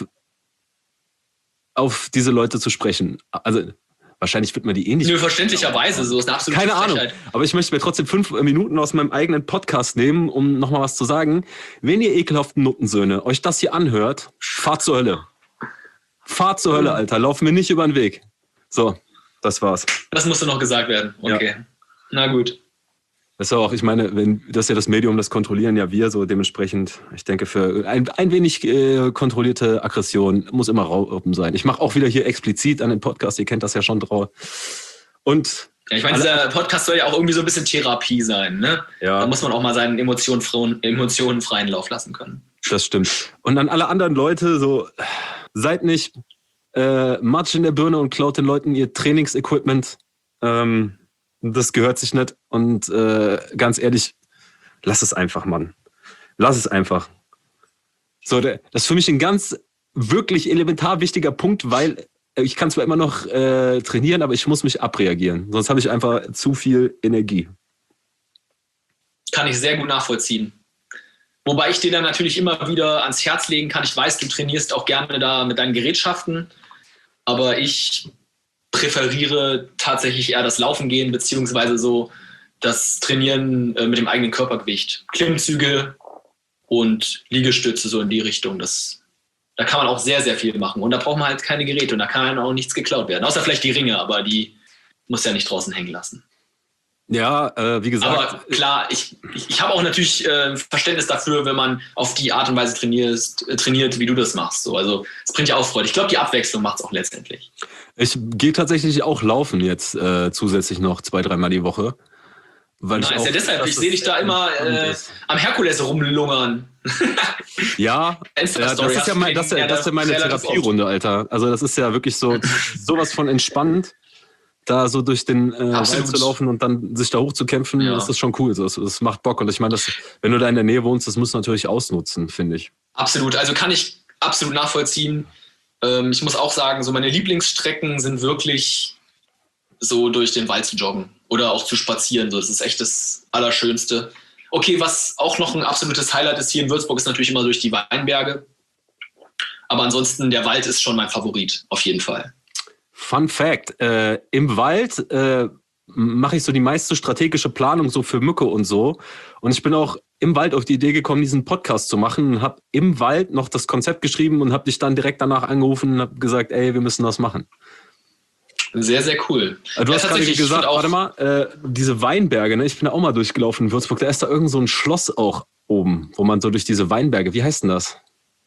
auf diese Leute zu sprechen. Also, wahrscheinlich wird man die eh nicht. Nö, verständlicherweise, so ist eine absolute Keine Ahnung, Frechheit. aber ich möchte mir trotzdem fünf Minuten aus meinem eigenen Podcast nehmen, um nochmal was zu sagen. Wenn ihr ekelhaften Nuttensöhne euch das hier anhört, fahrt zur Hölle. Fahrt zur Hölle, Alter. Lauf mir nicht über den Weg. So, das war's. Das musste noch gesagt werden. Okay. Na gut. Das ist auch, ich meine, wenn das ist ja das Medium, das kontrollieren ja wir, so dementsprechend, ich denke, für ein, ein wenig äh, kontrollierte Aggression muss immer Raum sein. Ich mache auch wieder hier explizit an den Podcast, ihr kennt das ja schon drauf. Und Ja, ich meine, dieser Podcast soll ja auch irgendwie so ein bisschen Therapie sein, ne? ja, Da muss man auch mal seinen Emotionen, freien- Emotionen freien Lauf lassen können. das stimmt. Und an alle anderen Leute, so, seid nicht äh, Matsch in der Birne und klaut den Leuten ihr Trainingsequipment. Ähm, das gehört sich nicht. Und äh, ganz ehrlich, lass es einfach, Mann. Lass es einfach. So, der, das ist für mich ein ganz wirklich elementar wichtiger Punkt, weil ich kann zwar immer noch äh, trainieren, aber ich muss mich abreagieren. Sonst habe ich einfach zu viel Energie. Kann ich sehr gut nachvollziehen. Wobei ich dir dann natürlich immer wieder ans Herz legen kann. Ich weiß, du trainierst auch gerne da mit deinen Gerätschaften, aber ich präferiere tatsächlich eher das Laufen gehen, beziehungsweise so das Trainieren äh, mit dem eigenen Körpergewicht. Klimmzüge und Liegestütze so in die Richtung. Das, da kann man auch sehr, sehr viel machen. Und da braucht man halt keine Geräte und da kann auch nichts geklaut werden. Außer vielleicht die Ringe, aber die muss ja nicht draußen hängen lassen. Ja, äh, wie gesagt. Aber klar, ich, ich, ich habe auch natürlich äh, Verständnis dafür, wenn man auf die Art und Weise trainierst, äh, trainiert, wie du das machst. So. Also es bringt ja auch Freude. Ich glaube, die Abwechslung macht es auch letztendlich. Ich gehe tatsächlich auch laufen jetzt äh, zusätzlich noch zwei, dreimal die Woche. Weil nice, ich auch, ja deshalb, ich sehe dich da immer äh, am Herkules rumlungern. Ja, ja das, ist ja mein, das, das ist ja meine Therapierunde, Alter. Also das ist ja wirklich so sowas von entspannend, da so durch den äh, Wald zu laufen und dann sich da hochzukämpfen, ja. Das ist schon cool. Das, das macht Bock. Und ich meine, das, wenn du da in der Nähe wohnst, das musst du natürlich ausnutzen, finde ich. Absolut, also kann ich absolut nachvollziehen. Ähm, ich muss auch sagen, so meine Lieblingsstrecken sind wirklich so durch den Wald zu joggen oder auch zu spazieren. So, das ist echt das Allerschönste. Okay, was auch noch ein absolutes Highlight ist hier in Würzburg, ist natürlich immer durch die Weinberge. Aber ansonsten, der Wald ist schon mein Favorit, auf jeden Fall. Fun Fact, äh, im Wald äh, mache ich so die meiste strategische Planung so für Mücke und so. Und ich bin auch im Wald auf die Idee gekommen, diesen Podcast zu machen und habe im Wald noch das Konzept geschrieben und habe dich dann direkt danach angerufen und habe gesagt, ey, wir müssen das machen. Sehr, sehr cool. Du hast ja, gerade gesagt, warte mal, äh, diese Weinberge, ne? Ich bin da auch mal durchgelaufen in Würzburg, da ist da irgend so ein Schloss auch oben, wo man so durch diese Weinberge, wie heißt denn das?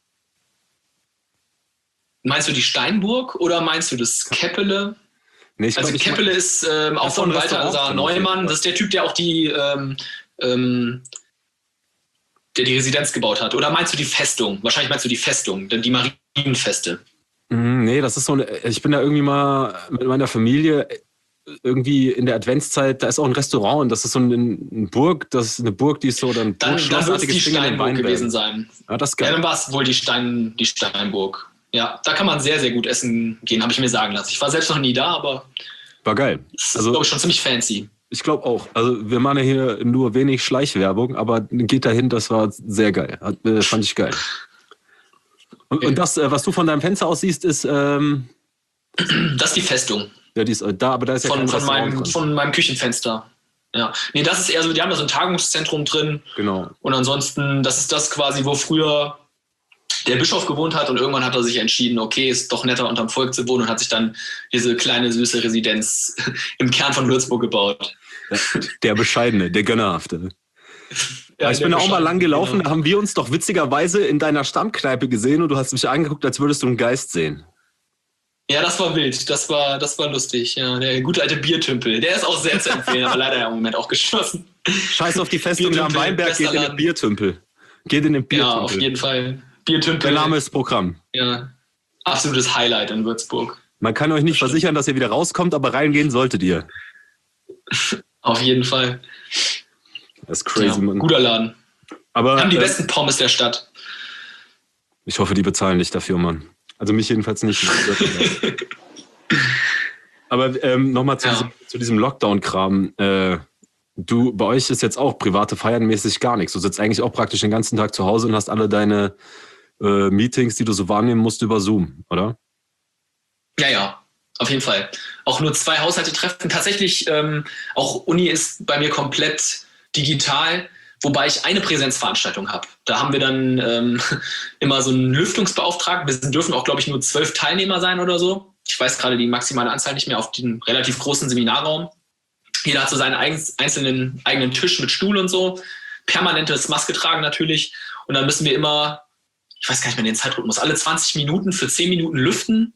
Meinst du die Steinburg oder meinst du das Keppele? Nee, ich also glaub, Keppele ist ähm, auch von Walter Neumann, das ist der Typ, der auch die, ähm, ähm, der die Residenz gebaut hat. Oder meinst du die Festung? Wahrscheinlich meinst du die Festung, denn die Marienfeste. Nee, das ist so, ich bin da irgendwie mal mit meiner Familie irgendwie in der Adventszeit, da ist auch ein Restaurant und das ist so eine Burg, das ist eine Burg, die ist so dann Dann, dann wird es die Steinburg gewesen sein. Ja, das ist geil. Ja, dann war es wohl die, Stein, die Steinburg. Ja, da kann man sehr, sehr gut essen gehen, habe ich mir sagen lassen. Ich war selbst noch nie da, aber war geil. Das ist, also, glaube ich, schon ziemlich fancy. Ich glaube auch. Also wir machen ja hier nur wenig Schleichwerbung, aber geht dahin, das war sehr geil. Hat, äh, fand ich geil. Und, okay. und das, was du von deinem Fenster aus siehst, ist... Ähm, das ist die Festung. Ja, die ist da, aber da ist ja von, von, meinem, von meinem Küchenfenster. Ja. Nee, das ist eher so, die haben da so ein Tagungszentrum drin. Genau. Und ansonsten, das ist das quasi, wo früher der Bischof gewohnt hat und irgendwann hat er sich entschieden, okay, ist doch netter unterm Volk zu wohnen und hat sich dann diese kleine, süße Residenz im Kern von Würzburg gebaut. Der Bescheidene, der Gönnerhafte. Ja, ich bin da auch mal lang gelaufen, genau. Da haben wir uns doch witzigerweise in deiner Stammkneipe gesehen und du hast mich angeguckt, als würdest du einen Geist sehen. Ja, das war wild, das war, das war lustig. Ja, der gute alte Biertümpel, der ist auch sehr zu empfehlen, aber leider im Moment auch geschlossen. Scheiß auf die Festung am Weinberg, geht in den Biertümpel. Geht in den Biertümpel. Ja, auf jeden Fall. Biertümpel. Der Name ist Programm. Ja, absolutes Highlight in Würzburg. Man kann euch nicht das versichern, dass ihr wieder rauskommt, aber reingehen solltet ihr. Auf jeden Fall. Das ist crazy, ja, Mann. Guter Laden. Aber, Wir haben die äh, besten Pommes der Stadt. Ich hoffe, die bezahlen dich dafür, Mann. Also mich jedenfalls nicht. Aber ähm, nochmal zu, ja. zu diesem Lockdown-Kram. Äh, du, bei euch ist jetzt auch private Feiern mäßig gar nichts. Du sitzt eigentlich auch praktisch den ganzen Tag zu Hause und hast alle deine äh, Meetings, die du so wahrnehmen musst, über Zoom, oder? Ja, ja, auf jeden Fall. Auch nur zwei Haushalte treffen. Tatsächlich, ähm, auch Uni ist bei mir komplett digital, wobei ich eine Präsenzveranstaltung habe. Da haben wir dann ähm, immer so einen Lüftungsbeauftragten. Wir dürfen auch, glaube ich, nur zwölf Teilnehmer sein oder so. Ich weiß gerade die maximale Anzahl nicht mehr auf dem relativ großen Seminarraum. Jeder hat so seinen einzelnen eigenen Tisch mit Stuhl und so. Permanentes Maske tragen natürlich. Und dann müssen wir immer, ich weiß gar nicht mehr den Zeitrhythmus, alle zwanzig Minuten für zehn Minuten lüften.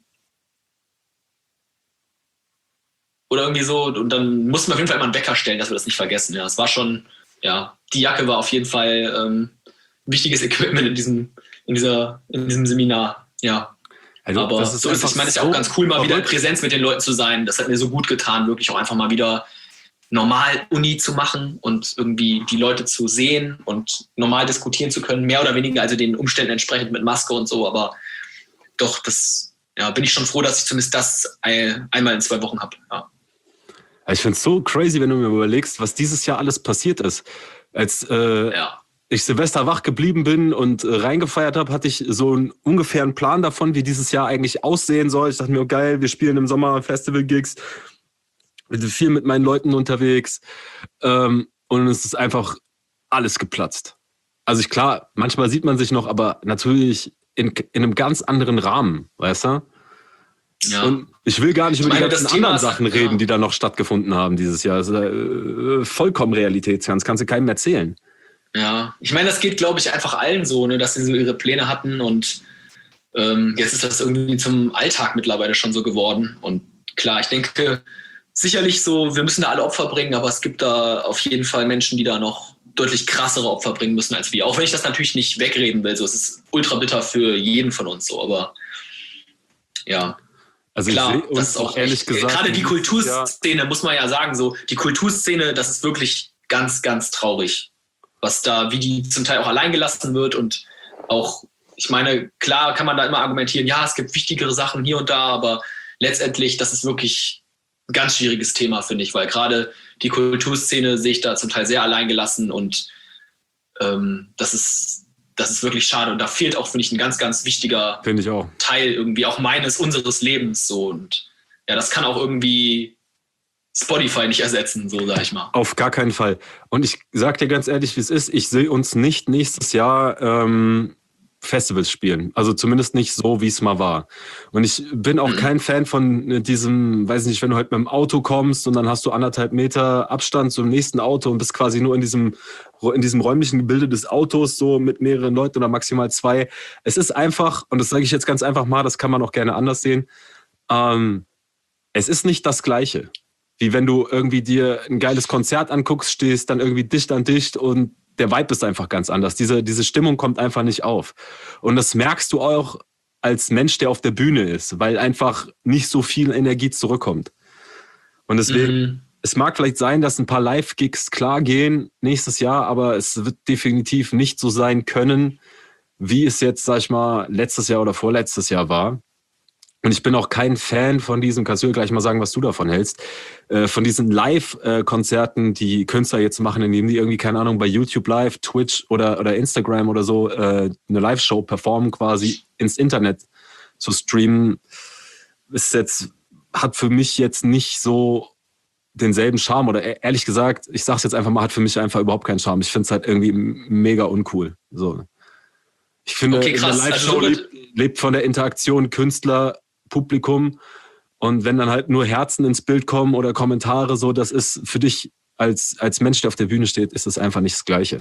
Oder irgendwie so. Und dann mussten wir auf jeden Fall immer einen Wecker stellen, dass wir das nicht vergessen. Ja, es war schon, ja, die Jacke war auf jeden Fall ähm, wichtiges Equipment in diesem, in dieser, in diesem Seminar. Ja. Also, aber das ist so ist es. Ich meine, es ist ja auch ganz cool, mal wieder in Präsenz mit den Leuten zu sein. Das hat mir so gut getan, wirklich auch einfach mal wieder normal Uni zu machen und irgendwie die Leute zu sehen und normal diskutieren zu können, mehr oder weniger, also den Umständen entsprechend mit Maske und so. Aber doch, das, ja, bin ich schon froh, dass ich zumindest das ein, einmal in zwei Wochen habe. Ja. Ich finde es so crazy, wenn du mir überlegst, was dieses Jahr alles passiert ist. Als äh, ja. ich Silvester wach geblieben bin und äh, reingefeiert habe, hatte ich so einen ungefähren Plan davon, wie dieses Jahr eigentlich aussehen soll. Ich dachte mir, oh, geil, wir spielen im Sommer Festival-Gigs, wir sind viel mit meinen Leuten unterwegs ähm, und es ist einfach alles geplatzt. Also ich, klar, manchmal sieht man sich noch, aber natürlich in, in einem ganz anderen Rahmen, weißt du? Ja. Und ich will gar nicht über meine, die ganzen anderen Sachen reden, ja. die da noch stattgefunden haben dieses Jahr. Das ist äh, vollkommen realitätsfern, das kannst du keinem erzählen. Ja, ich meine, das geht, glaube ich, einfach allen so, ne, dass sie so ihre Pläne hatten und ähm, jetzt ist das irgendwie zum Alltag mittlerweile schon so geworden. Und klar, ich denke, sicherlich so, wir müssen da alle Opfer bringen, aber es gibt da auf jeden Fall Menschen, die da noch deutlich krassere Opfer bringen müssen als wir. Auch wenn ich das natürlich nicht wegreden will. So, es ist ultra bitter für jeden von uns so, aber ja. Also klar, ich sehe uns das ist auch ehrlich echt, gesagt. gerade die Kulturszene, ja. muss man ja sagen, so die Kulturszene, das ist wirklich ganz, ganz traurig, was da, wie die zum Teil auch allein gelassen wird und auch, ich meine, klar kann man da immer argumentieren, ja, es gibt wichtigere Sachen hier und da, aber letztendlich, das ist wirklich ein ganz schwieriges Thema, finde ich, weil gerade die Kulturszene sehe ich da zum Teil sehr allein gelassen und ähm, das ist, das ist wirklich schade. Und da fehlt auch, finde ich, ein ganz, ganz wichtiger Finde ich auch. Teil irgendwie, auch meines, unseres Lebens. So. Und ja, das kann auch irgendwie Spotify nicht ersetzen, so sag ich mal. Auf gar keinen Fall. Und ich sag dir ganz ehrlich, wie es ist, ich sehe uns nicht nächstes Jahr ähm, Festivals spielen. Also zumindest nicht so, wie es mal war. Und ich bin auch mhm. kein Fan von diesem, weiß nicht, wenn du halt mit dem Auto kommst und dann hast du anderthalb Meter Abstand zum nächsten Auto und bist quasi nur in diesem, in diesem räumlichen Gebilde des Autos so mit mehreren Leuten oder maximal zwei. Es ist einfach, und das sage ich jetzt ganz einfach mal, das kann man auch gerne anders sehen, ähm, es ist nicht das Gleiche. Wie wenn du irgendwie dir ein geiles Konzert anguckst, stehst dann irgendwie dicht an dicht und der Vibe ist einfach ganz anders. Diese, diese Stimmung kommt einfach nicht auf. Und das merkst du auch als Mensch, der auf der Bühne ist, weil einfach nicht so viel Energie zurückkommt. Und deswegen, mhm. es mag vielleicht sein, dass ein paar Live-Gigs klar gehen nächstes Jahr, aber es wird definitiv nicht so sein können, wie es jetzt, sag ich mal, letztes Jahr oder vorletztes Jahr war. Und ich bin auch kein Fan von diesem, kannst du gleich mal sagen, was du davon hältst, äh, von diesen Live-Konzerten, die Künstler jetzt machen, indem die irgendwie, keine Ahnung, bei YouTube Live, Twitch oder, oder Instagram oder so äh, eine Live-Show performen, quasi ins Internet zu streamen, ist jetzt, hat für mich jetzt nicht so denselben Charme oder ehrlich gesagt, ich sag's jetzt einfach mal, hat für mich einfach überhaupt keinen Charme. Ich finde es halt irgendwie mega uncool. So. Ich finde, okay, krass. eine Live-Show also, lebt, lebt von der Interaktion Künstler, Publikum und wenn dann halt nur Herzen ins Bild kommen oder Kommentare, so, das ist für dich als, als Mensch, der auf der Bühne steht, ist das einfach nicht das Gleiche.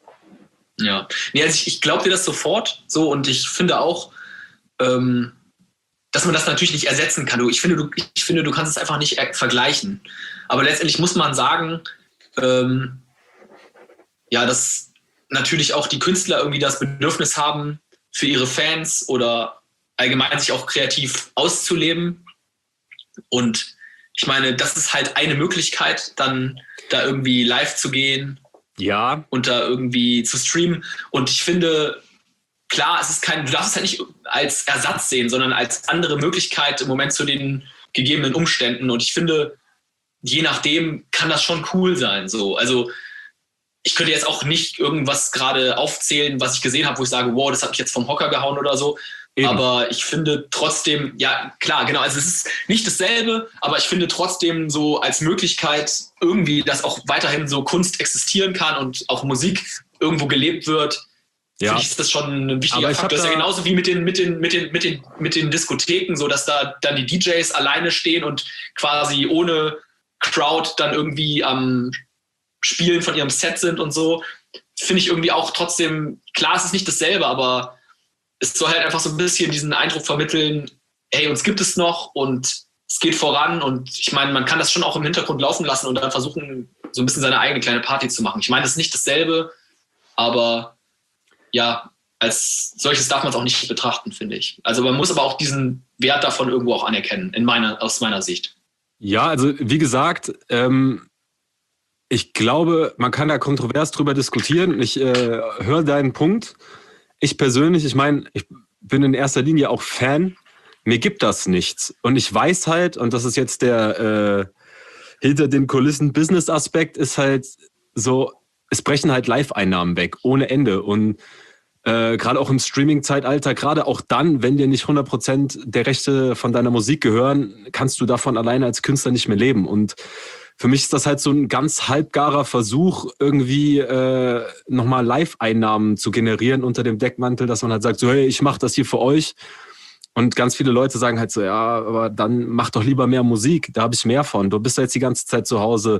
Ja, nee, also ich, ich glaube dir das sofort so und ich finde auch, ähm, dass man das natürlich nicht ersetzen kann. Ich finde, du, ich finde, du kannst es einfach nicht vergleichen. Aber letztendlich muss man sagen, ähm, ja, dass natürlich auch die Künstler irgendwie das Bedürfnis haben, für ihre Fans oder allgemein sich auch kreativ auszuleben. Und ich meine, das ist halt eine Möglichkeit, dann da irgendwie live zu gehen. Ja. Und da irgendwie zu streamen. Und ich finde, klar, es ist kein, du darfst es halt nicht als Ersatz sehen, sondern als andere Möglichkeit im Moment zu den gegebenen Umständen. Und ich finde, je nachdem kann das schon cool sein. So. Also ich könnte jetzt auch nicht irgendwas gerade aufzählen, was ich gesehen habe, wo ich sage, wow, das hat mich jetzt vom Hocker gehauen oder so. Eben. Aber ich finde trotzdem, ja klar, genau, also es ist nicht dasselbe, aber ich finde trotzdem so als Möglichkeit irgendwie, dass auch weiterhin so Kunst existieren kann und auch Musik irgendwo gelebt wird, ja. Finde ich, ist das schon ein wichtiger Faktor. Das ist ja genauso wie mit den, mit den, mit den, mit den, mit den Diskotheken, so dass da dann die D Js alleine stehen und quasi ohne Crowd dann irgendwie am Spielen von ihrem Set sind und so. Finde ich irgendwie auch trotzdem, klar, es ist nicht dasselbe, aber es soll halt einfach so ein bisschen diesen Eindruck vermitteln, hey, uns gibt es noch und es geht voran und ich meine, man kann das schon auch im Hintergrund laufen lassen und dann versuchen, so ein bisschen seine eigene kleine Party zu machen. Ich meine, es ist nicht dasselbe, aber ja, als solches darf man es auch nicht betrachten, finde ich. Also man muss aber auch diesen Wert davon irgendwo auch anerkennen, in meiner, aus meiner Sicht. Ja, also wie gesagt, ähm, ich glaube, man kann da kontrovers drüber diskutieren. Ich äh, höre deinen Punkt. Ich persönlich, ich meine, ich bin in erster Linie auch Fan. Mir gibt das nichts. Und ich weiß halt, und das ist jetzt der äh, hinter den Kulissen Business-Aspekt, ist halt so, es brechen halt Live-Einnahmen weg, ohne Ende. Und äh, gerade auch im Streaming-Zeitalter, gerade auch dann, wenn dir nicht hundert Prozent der Rechte von deiner Musik gehören, kannst du davon alleine als Künstler nicht mehr leben. Und für mich ist das halt so ein ganz halbgarer Versuch, irgendwie äh, nochmal Live-Einnahmen zu generieren unter dem Deckmantel, dass man halt sagt, so hey, ich mache das hier für euch. Und ganz viele Leute sagen halt so, ja, aber dann mach doch lieber mehr Musik, da habe ich mehr von. Du bist ja jetzt die ganze Zeit zu Hause.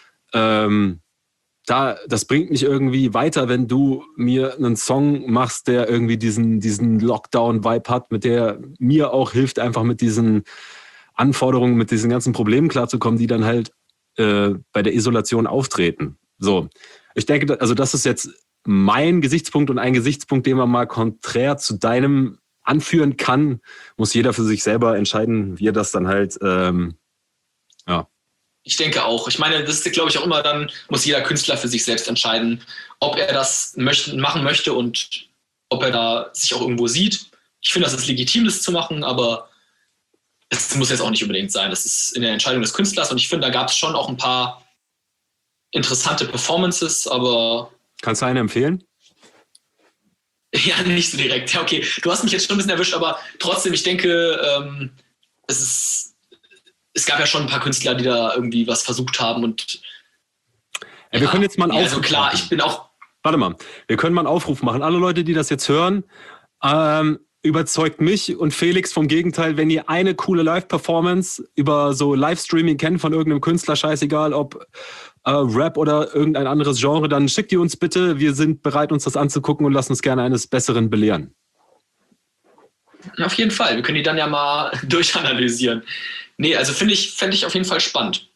Ähm, da, das bringt mich irgendwie weiter, wenn du mir einen Song machst, der irgendwie diesen, diesen Lockdown-Vibe hat, mit der mir auch hilft, einfach mit diesen Anforderungen, mit diesen ganzen Problemen klarzukommen, die dann halt äh, bei der Isolation auftreten. So, ich denke, also das ist jetzt mein Gesichtspunkt und ein Gesichtspunkt, den man mal konträr zu deinem anführen kann, muss jeder für sich selber entscheiden, wie er das dann halt, ähm, ja. Ich denke auch. Ich meine, das ist, glaube ich, auch immer dann, muss jeder Künstler für sich selbst entscheiden, ob er das möchte, machen möchte und ob er da sich auch irgendwo sieht. Ich finde, das ist legitim, das zu machen, aber es muss jetzt auch nicht unbedingt sein. Das ist in der Entscheidung des Künstlers und ich finde, da gab es schon auch ein paar interessante Performances, aber... Kannst du eine empfehlen? Ja, nicht so direkt. Ja, okay, du hast mich jetzt schon ein bisschen erwischt, aber trotzdem, ich denke, ähm, es ist, es gab ja schon ein paar Künstler, die da irgendwie was versucht haben und ja, wir ja, können jetzt mal einen ja, Aufruf also klar, machen. ich bin auch... Warte mal, wir können mal einen Aufruf machen. Alle Leute, die das jetzt hören, ähm, überzeugt mich und Felix vom Gegenteil, wenn ihr eine coole Live-Performance über so Livestreaming kennt von irgendeinem Künstler, scheißegal, ob äh, Rap oder irgendein anderes Genre, dann schickt ihr uns bitte. Wir sind bereit, uns das anzugucken und lassen uns gerne eines Besseren belehren. Ja, auf jeden Fall. Wir können die dann ja mal durchanalysieren. Nee, also finde ich, fände ich auf jeden Fall spannend.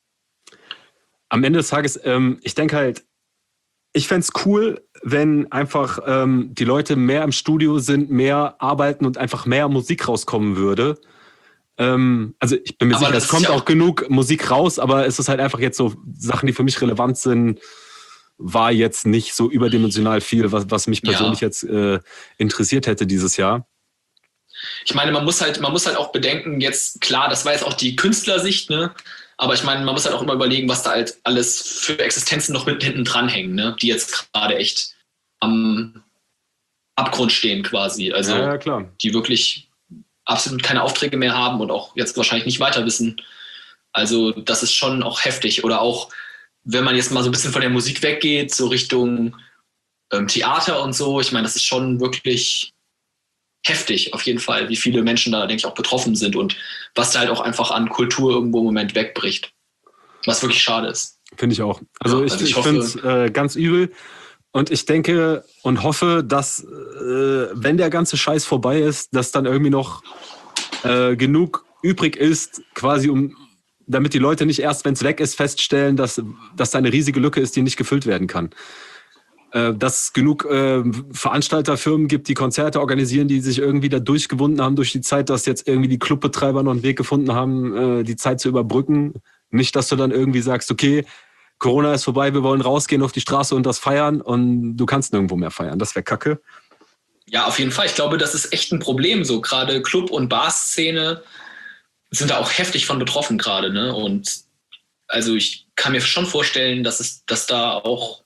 Am Ende des Tages, ähm, ich denke halt, ich fände es cool, wenn einfach ähm, die Leute mehr im Studio sind, mehr arbeiten und einfach mehr Musik rauskommen würde. Ähm, also ich bin mir Aber sicher, das es ist kommt ja auch auch- genug Musik raus, aber es ist halt einfach jetzt so Sachen, die für mich relevant sind, war jetzt nicht so überdimensional viel, was, was mich persönlich Ja. jetzt äh, interessiert hätte dieses Jahr. Ich meine, man muss halt, man muss halt auch bedenken, jetzt, klar, das war jetzt auch die Künstlersicht, ne? Aber ich meine, man muss halt auch immer überlegen, was da halt alles für Existenzen noch mit hinten dranhängen, ne? Die jetzt gerade echt am Abgrund stehen quasi. Also Ja, ja, klar. die wirklich absolut keine Aufträge mehr haben und auch jetzt wahrscheinlich nicht weiter wissen. Also das ist schon auch heftig. Oder auch, wenn man jetzt mal so ein bisschen von der Musik weggeht, so Richtung ähm, Theater und so, ich meine, das ist schon wirklich heftig, auf jeden Fall, wie viele Menschen da, denke ich, auch betroffen sind und was da halt auch einfach an Kultur irgendwo im Moment wegbricht. Was wirklich schade ist. Finde ich auch. Also Ja, ich, also ich ich hoffe- finde es äh, ganz übel. Und ich denke und hoffe, dass, äh, wenn der ganze Scheiß vorbei ist, dass dann irgendwie noch äh, genug übrig ist, quasi um, damit die Leute nicht erst, wenn es weg ist, feststellen, dass, dass da eine riesige Lücke ist, die nicht gefüllt werden kann. Äh, dass es genug äh, Veranstalterfirmen gibt, die Konzerte organisieren, die sich irgendwie da durchgewunden haben durch die Zeit, dass jetzt irgendwie die Clubbetreiber noch einen Weg gefunden haben, äh, die Zeit zu überbrücken. Nicht, dass du dann irgendwie sagst, okay, Corona ist vorbei, wir wollen rausgehen auf die Straße und das feiern und du kannst nirgendwo mehr feiern. Das wäre kacke. Ja, auf jeden Fall. Ich glaube, das ist echt ein Problem. So gerade Club- und Bar-Szene sind da auch heftig von betroffen gerade. Ne? Und also ich kann mir schon vorstellen, dass es, dass da auch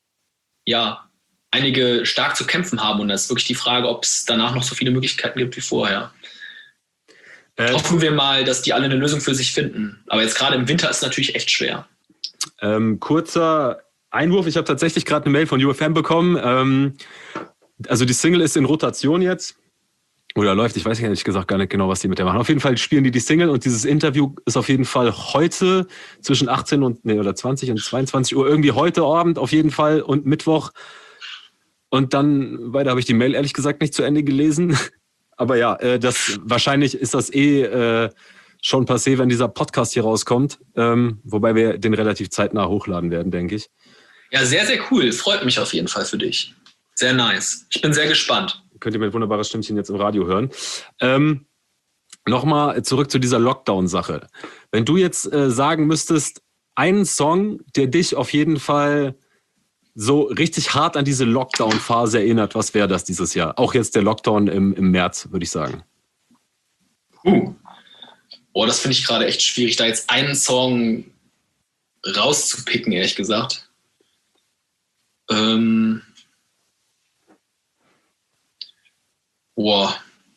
ja einige stark zu kämpfen haben. Und das ist wirklich die Frage, ob es danach noch so viele Möglichkeiten gibt wie vorher. Äh, Hoffen wir mal, dass die alle eine Lösung für sich finden. Aber jetzt gerade im Winter ist es natürlich echt schwer. ähm, kurzer Einwurf. Ich habe tatsächlich gerade eine Mail von U F M bekommen. Ähm, also die Single ist in Rotation jetzt. Oder läuft, ich weiß ehrlich gesagt gar nicht genau, was die mit der machen. Auf jeden Fall spielen die die Single und dieses Interview ist auf jeden Fall heute zwischen achtzehn und, nee, oder zwanzig und zweiundzwanzig Uhr, irgendwie heute Abend auf jeden Fall und Mittwoch. Und dann, weiter habe ich die Mail ehrlich gesagt nicht zu Ende gelesen. Aber ja, äh, das, wahrscheinlich ist das eh äh, schon passé, wenn dieser Podcast hier rauskommt. Ähm, wobei wir den relativ zeitnah hochladen werden, denke ich. Ja, sehr, sehr cool. Freut mich auf jeden Fall für dich. Sehr nice. Ich bin sehr gespannt. Könnt ihr mein wunderbares Stimmchen jetzt im Radio hören. Ähm, Nochmal zurück zu dieser Lockdown-Sache. Wenn du jetzt äh, sagen müsstest, einen Song, der dich auf jeden Fall so richtig hart an diese Lockdown-Phase erinnert, was wäre das dieses Jahr? Auch jetzt der Lockdown im, im März, würde ich sagen. Uh. Boah, das finde ich gerade echt schwierig, da jetzt einen Song rauszupicken, ehrlich gesagt. Ähm. Boah.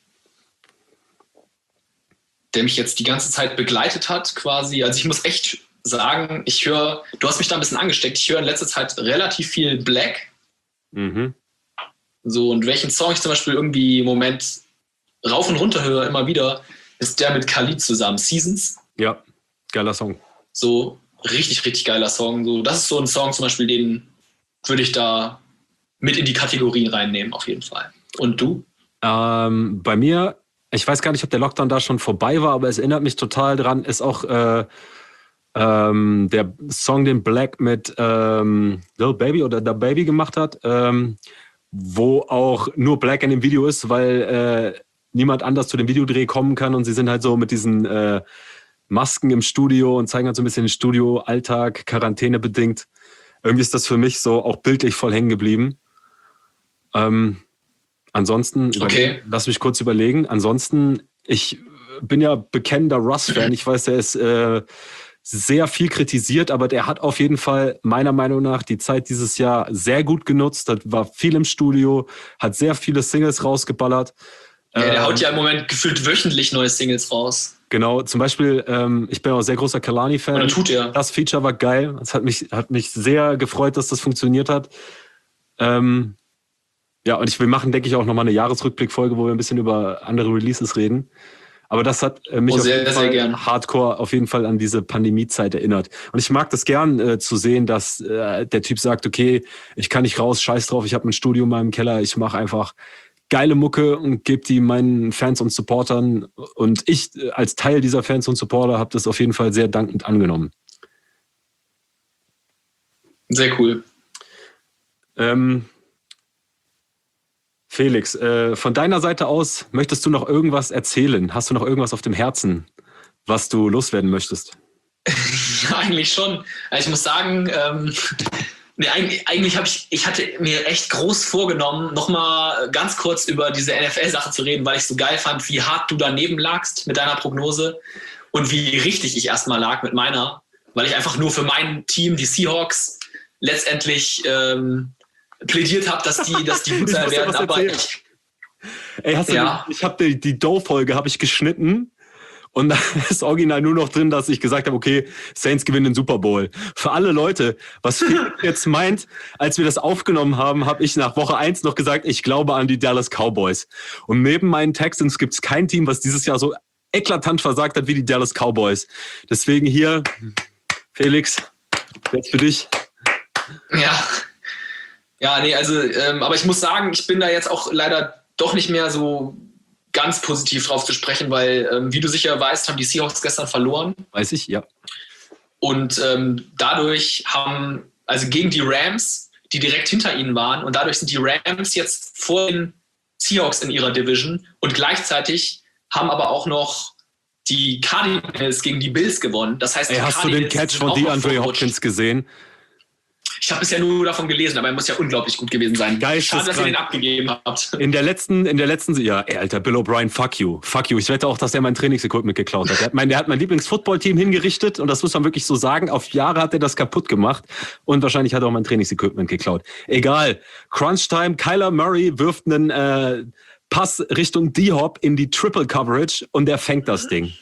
Der mich jetzt die ganze Zeit begleitet hat, quasi. Also ich muss echt sagen, ich höre, du hast mich da ein bisschen angesteckt, ich höre in letzter Zeit relativ viel Black. Mhm. So, und welchen Song ich zum Beispiel irgendwie im Moment rauf und runter höre, immer wieder, ist der mit Khalid zusammen, Seasons. Ja, geiler Song. So, richtig, richtig geiler Song. So, das ist so ein Song zum Beispiel, den würde ich da mit in die Kategorien reinnehmen, auf jeden Fall. Und du? Ähm, bei mir ich weiß gar nicht, ob der Lockdown da schon vorbei war, aber es erinnert mich total dran, ist auch äh, ähm, der Song, den Black mit ähm, Lil Baby oder Da Baby gemacht hat, ähm, wo auch nur Black in dem Video ist, weil äh, niemand anders zu dem Videodreh kommen kann und sie sind halt so mit diesen äh, Masken im Studio und zeigen halt so ein bisschen den Studio-Alltag, Quarantäne bedingt. Irgendwie ist das für mich so auch bildlich voll hängen geblieben. Ähm, ansonsten, Okay. lass mich kurz überlegen. Ansonsten, ich bin ja bekennender Russ-Fan. Ich weiß, der ist äh, sehr viel kritisiert, aber der hat auf jeden Fall meiner Meinung nach die Zeit dieses Jahr sehr gut genutzt. Das war viel im Studio, hat sehr viele Singles rausgeballert. Ja, der ähm, haut ja im Moment gefühlt wöchentlich neue Singles raus. Genau, zum Beispiel, ähm, ich bin auch sehr großer Kalani-Fan. Oder tut er. Das Feature war geil. Es hat mich, hat mich sehr gefreut, dass das funktioniert hat. Ähm, ja, und ich, wir machen, denke ich, auch nochmal eine Jahresrückblick-Folge, wo wir ein bisschen über andere Releases reden. Aber das hat äh, mich Oh, auf sehr, jeden sehr Fall gern. hardcore auf jeden Fall an diese Pandemiezeit erinnert. Und ich mag das gern äh, zu sehen, dass äh, der Typ sagt, okay, ich kann nicht raus, scheiß drauf, ich habe ein Studio in meinem Keller, ich mache einfach geile Mucke und gebe die meinen Fans und Supportern. Und ich äh, als Teil dieser Fans und Supporter habe das auf jeden Fall sehr dankend angenommen. Sehr cool. Ähm, Felix, äh, von deiner Seite aus, möchtest du noch irgendwas erzählen? Hast du noch irgendwas auf dem Herzen, was du loswerden möchtest? Ja, eigentlich schon. Also ich muss sagen, ähm, nee, eigentlich, eigentlich habe ich, ich hatte mir echt groß vorgenommen, nochmal ganz kurz über diese N F L-Sache zu reden, weil ich so geil fand, wie hart du daneben lagst mit deiner Prognose und wie richtig ich erstmal lag mit meiner, weil ich einfach nur für mein Team, die Seahawks, letztendlich ähm, plädiert habe, dass die, dass die gut sein werden. Aber ich, Ey, hast du ja. die, ich habe die, die Doe-Folge habe ich geschnitten. Und da ist original nur noch drin, dass ich gesagt habe, okay, Saints gewinnen den Super Bowl. Für alle Leute, was Felix jetzt meint, als wir das aufgenommen haben, habe ich nach Woche eins noch gesagt, ich glaube an die Dallas Cowboys. Und neben meinen Texans gibt es kein Team, was dieses Jahr so eklatant versagt hat wie die Dallas Cowboys. Deswegen hier, Felix, jetzt für dich. Ja, ja, nee, also, ähm, aber ich muss sagen, ich bin da jetzt auch leider doch nicht mehr so ganz positiv drauf zu sprechen, weil, ähm, wie du sicher weißt, haben die Seahawks gestern verloren. Weiß ich, ja. Und ähm, dadurch haben, also gegen die Rams, die direkt hinter ihnen waren, und dadurch sind die Rams jetzt vor den Seahawks in ihrer Division und gleichzeitig haben aber auch noch die Cardinals gegen die Bills gewonnen. Das heißt, Ey, die hast du den Catch von DeAndre Hopkins gesehen? Ich habe bisher nur davon gelesen, aber er muss ja unglaublich gut gewesen sein. Schade, dass ihr den abgegeben habt. In der letzten, in der letzten, ja, ey, Alter, Bill O'Brien, fuck you. Fuck you. Ich wette auch, dass der mein Trainingsequipment geklaut hat. Der hat mein, der hat mein Lieblings-Football-Team hingerichtet und das muss man wirklich so sagen. Auf Jahre hat er das kaputt gemacht und wahrscheinlich hat er auch mein Trainingsequipment geklaut. Egal. Crunch-Time, Kyler Murray wirft einen äh, Pass Richtung D-Hop in die Triple Coverage und der fängt das Ding.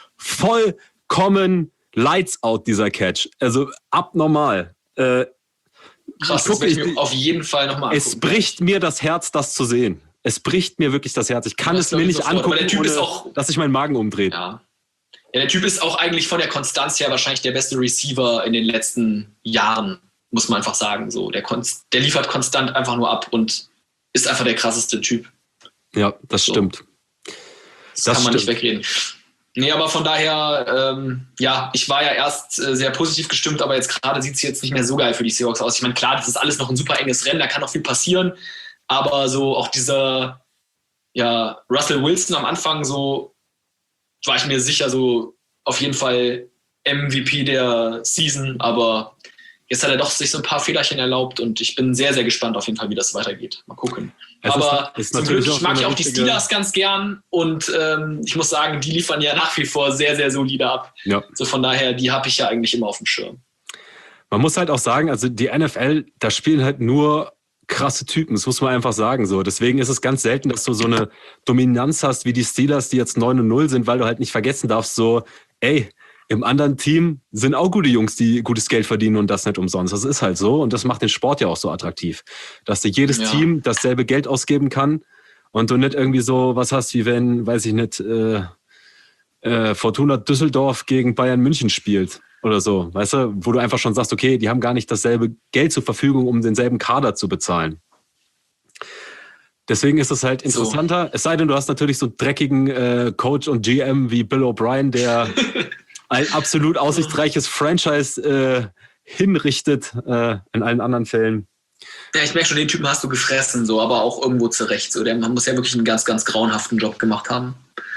Vollkommen Lights out, dieser Catch. Also abnormal. Äh, Krass, das werde ich mir auf jeden Fall nochmal angucken. Es bricht mir das Herz, das zu sehen. Es bricht mir wirklich das Herz. Ich kann es mir nicht angucken, der Typ ohne, ist auch, dass sich mein Magen umdreht. Ja. Ja, der Typ ist auch eigentlich von der Konstanz her wahrscheinlich der beste Receiver in den letzten Jahren, muss man einfach sagen. So, der, Konst, der liefert konstant einfach nur ab und ist einfach der krasseste Typ. Ja, das so. stimmt. Das, das kann man stimmt. nicht wegreden. Nee, aber von daher, ähm, ja, ich war ja erst äh, sehr positiv gestimmt, aber jetzt gerade sieht es jetzt nicht mehr so geil für die Seahawks aus. Ich meine, klar, das ist alles noch ein super enges Rennen, da kann noch viel passieren, aber so auch dieser, ja, Russell Wilson am Anfang, so war ich mir sicher, so auf jeden Fall M V P der Season, aber jetzt hat er doch sich so ein paar Fehlerchen erlaubt und ich bin sehr, sehr gespannt auf jeden Fall, wie das weitergeht. Mal gucken. Es aber ist, ist zum Glück, auch ich mag so ja auch die Steelers ganz gern und ähm, ich muss sagen, die liefern ja nach wie vor sehr, sehr solide ab. Ja. So von daher, die habe ich ja eigentlich immer auf dem Schirm. Man muss halt auch sagen, also die N F L, da spielen halt nur krasse Typen, das muss man einfach sagen so. Deswegen ist es ganz selten, dass du so eine Dominanz hast wie die Steelers, die jetzt neun und null sind, weil du halt nicht vergessen darfst, so, ey, im anderen Team sind auch gute Jungs, die gutes Geld verdienen und das nicht umsonst. Das ist halt so und das macht den Sport ja auch so attraktiv, dass dir jedes ja. Team dasselbe Geld ausgeben kann und du nicht irgendwie so was hast, wie wenn, weiß ich nicht, äh, äh, Fortuna Düsseldorf gegen Bayern München spielt oder so, weißt du, wo du einfach schon sagst, okay, die haben gar nicht dasselbe Geld zur Verfügung, um denselben Kader zu bezahlen. Deswegen ist es halt interessanter. So. Es sei denn, du hast natürlich so einen dreckigen äh, Coach und G M wie Bill O'Brien, der ein absolut aussichtsreiches Franchise äh, hinrichtet äh, in allen anderen Fällen. Ja, ich merke schon, den Typen hast du gefressen, so, aber auch irgendwo zurecht. So. Der man muss ja wirklich einen ganz, ganz grauenhaften Job gemacht haben.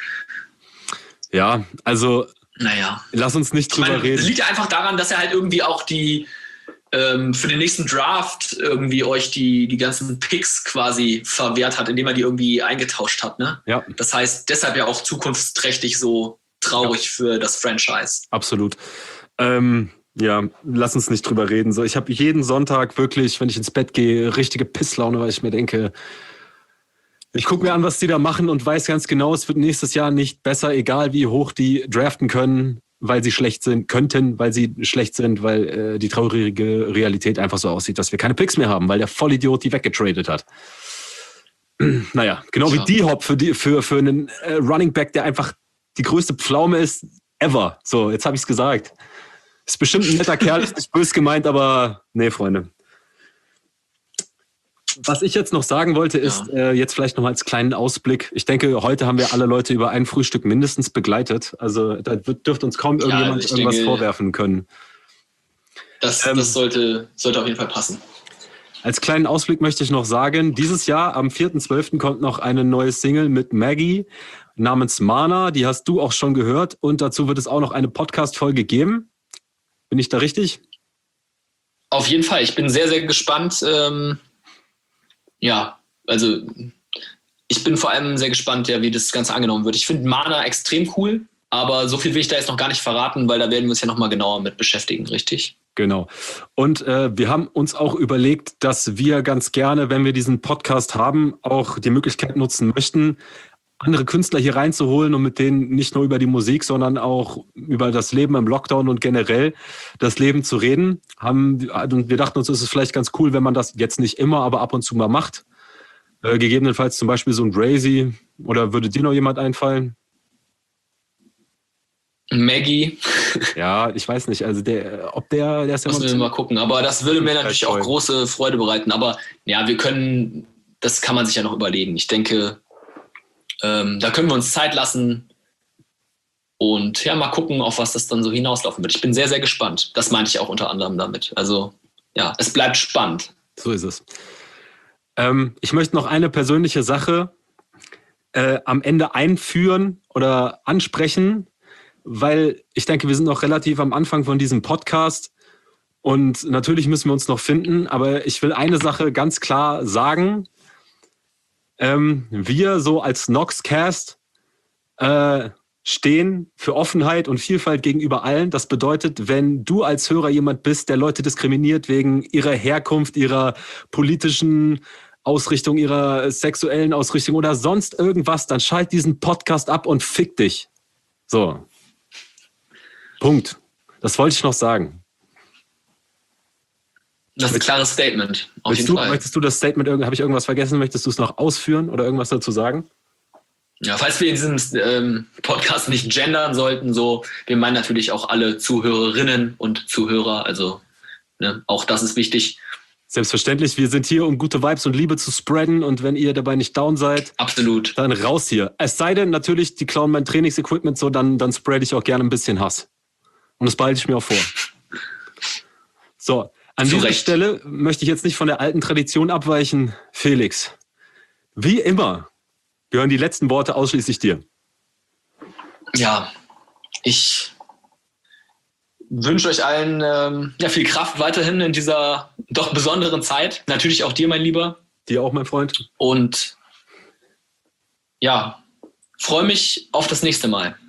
Ja, also naja. Lass uns nicht drüber ich meine, reden. Das liegt ja einfach daran, dass er halt irgendwie auch die ähm, für den nächsten Draft irgendwie euch die, die ganzen Picks quasi verwehrt hat, indem er die irgendwie eingetauscht hat. Ne? Ja. Das heißt, deshalb ja auch zukunftsträchtig so traurig ja. für das Franchise. Absolut. Ähm, ja, lass uns nicht drüber reden. So, ich habe jeden Sonntag wirklich, wenn ich ins Bett gehe, richtige Pisslaune, weil ich mir denke, ich gucke mir an, was die da machen und weiß ganz genau, es wird nächstes Jahr nicht besser, egal wie hoch die draften können, weil sie schlecht sind, könnten, weil sie schlecht sind, weil äh, die traurige Realität einfach so aussieht, dass wir keine Picks mehr haben, weil der Vollidiot die weggetradet hat. Naja, genau wie D-Hop für, die, für, für einen äh, Running Back, der einfach die größte Pflaume ist ever. So, jetzt habe ich es gesagt. Ist bestimmt ein netter Kerl, ist nicht böse gemeint, aber nee, Freunde. Was ich jetzt noch sagen wollte, ist ja. äh, jetzt vielleicht noch mal als kleinen Ausblick. Ich denke, heute haben wir alle Leute über ein Frühstück mindestens begleitet. Also da wird, dürfte uns kaum irgendjemand ja, also irgendwas denke, vorwerfen können. Das, ähm, das sollte, sollte auf jeden Fall passen. Als kleinen Ausblick möchte ich noch sagen, dieses Jahr am vierten zwölften kommt noch eine neue Single mit Maggie namens Mana. Die hast du auch schon gehört. Und dazu wird es auch noch eine Podcast-Folge geben. Bin ich da richtig? Auf jeden Fall. Ich bin sehr, sehr gespannt. Ähm Ja, also ich bin vor allem sehr gespannt, ja, wie das Ganze angenommen wird. Ich finde Mana extrem cool, aber so viel will ich da jetzt noch gar nicht verraten, weil da werden wir uns ja nochmal genauer mit beschäftigen, richtig? Genau. Und äh, wir haben uns auch überlegt, dass wir ganz gerne, wenn wir diesen Podcast haben, auch die Möglichkeit nutzen möchten, andere Künstler hier reinzuholen und mit denen nicht nur über die Musik, sondern auch über das Leben im Lockdown und generell das Leben zu reden. Haben, und wir dachten uns, es ist vielleicht ganz cool, wenn man das jetzt nicht immer, aber ab und zu mal macht. Äh, gegebenenfalls zum Beispiel so ein Brazy. Oder würde dir noch jemand einfallen? Maggie. Ja, ich weiß nicht. Also der, ob der, der ist ja Müssen wir mal gucken. Aber das würde mir natürlich auch große Freude bereiten. Aber ja, wir können, das kann man sich ja noch überlegen. Ich denke, Ähm, da können wir uns Zeit lassen und ja, mal gucken, auf was das dann so hinauslaufen wird. Ich bin sehr, sehr gespannt. Das meinte ich auch unter anderem damit. Also ja, es bleibt spannend. So ist es. Ähm, ich möchte noch eine persönliche Sache äh, am Ende einführen oder ansprechen, weil ich denke, wir sind noch relativ am Anfang von diesem Podcast und natürlich müssen wir uns noch finden, aber ich will eine Sache ganz klar sagen. Ähm, wir so als Noxcast äh, stehen für Offenheit und Vielfalt gegenüber allen. Das bedeutet, wenn du als Hörer jemand bist, der Leute diskriminiert wegen ihrer Herkunft, ihrer politischen Ausrichtung, ihrer sexuellen Ausrichtung oder sonst irgendwas, dann schalt diesen Podcast ab und fick dich. So. Punkt. Das wollte ich noch sagen. Das ist ein klares Statement, auf möchtest jeden du, Fall. Möchtest du das Statement, habe ich irgendwas vergessen, möchtest du es noch ausführen oder irgendwas dazu sagen? Ja, falls wir in diesem ähm, Podcast nicht gendern sollten, so, wir meinen natürlich auch alle Zuhörerinnen und Zuhörer, also ne, auch das ist wichtig. Selbstverständlich, wir sind hier, um gute Vibes und Liebe zu spreaden und wenn ihr dabei nicht down seid, absolut, dann raus hier. Es sei denn, natürlich, die klauen mein Trainingsequipment so, dann, dann spread ich auch gerne ein bisschen Hass. Und das behalte ich mir auch vor. So. An dieser Stelle möchte ich jetzt nicht von der alten Tradition abweichen. Felix, wie immer gehören die letzten Worte ausschließlich dir. Ja, ich wünsche euch allen ähm, ja, viel Kraft weiterhin in dieser doch besonderen Zeit. Natürlich auch dir, mein Lieber. Dir auch, mein Freund. Und ja, freue mich auf das nächste Mal.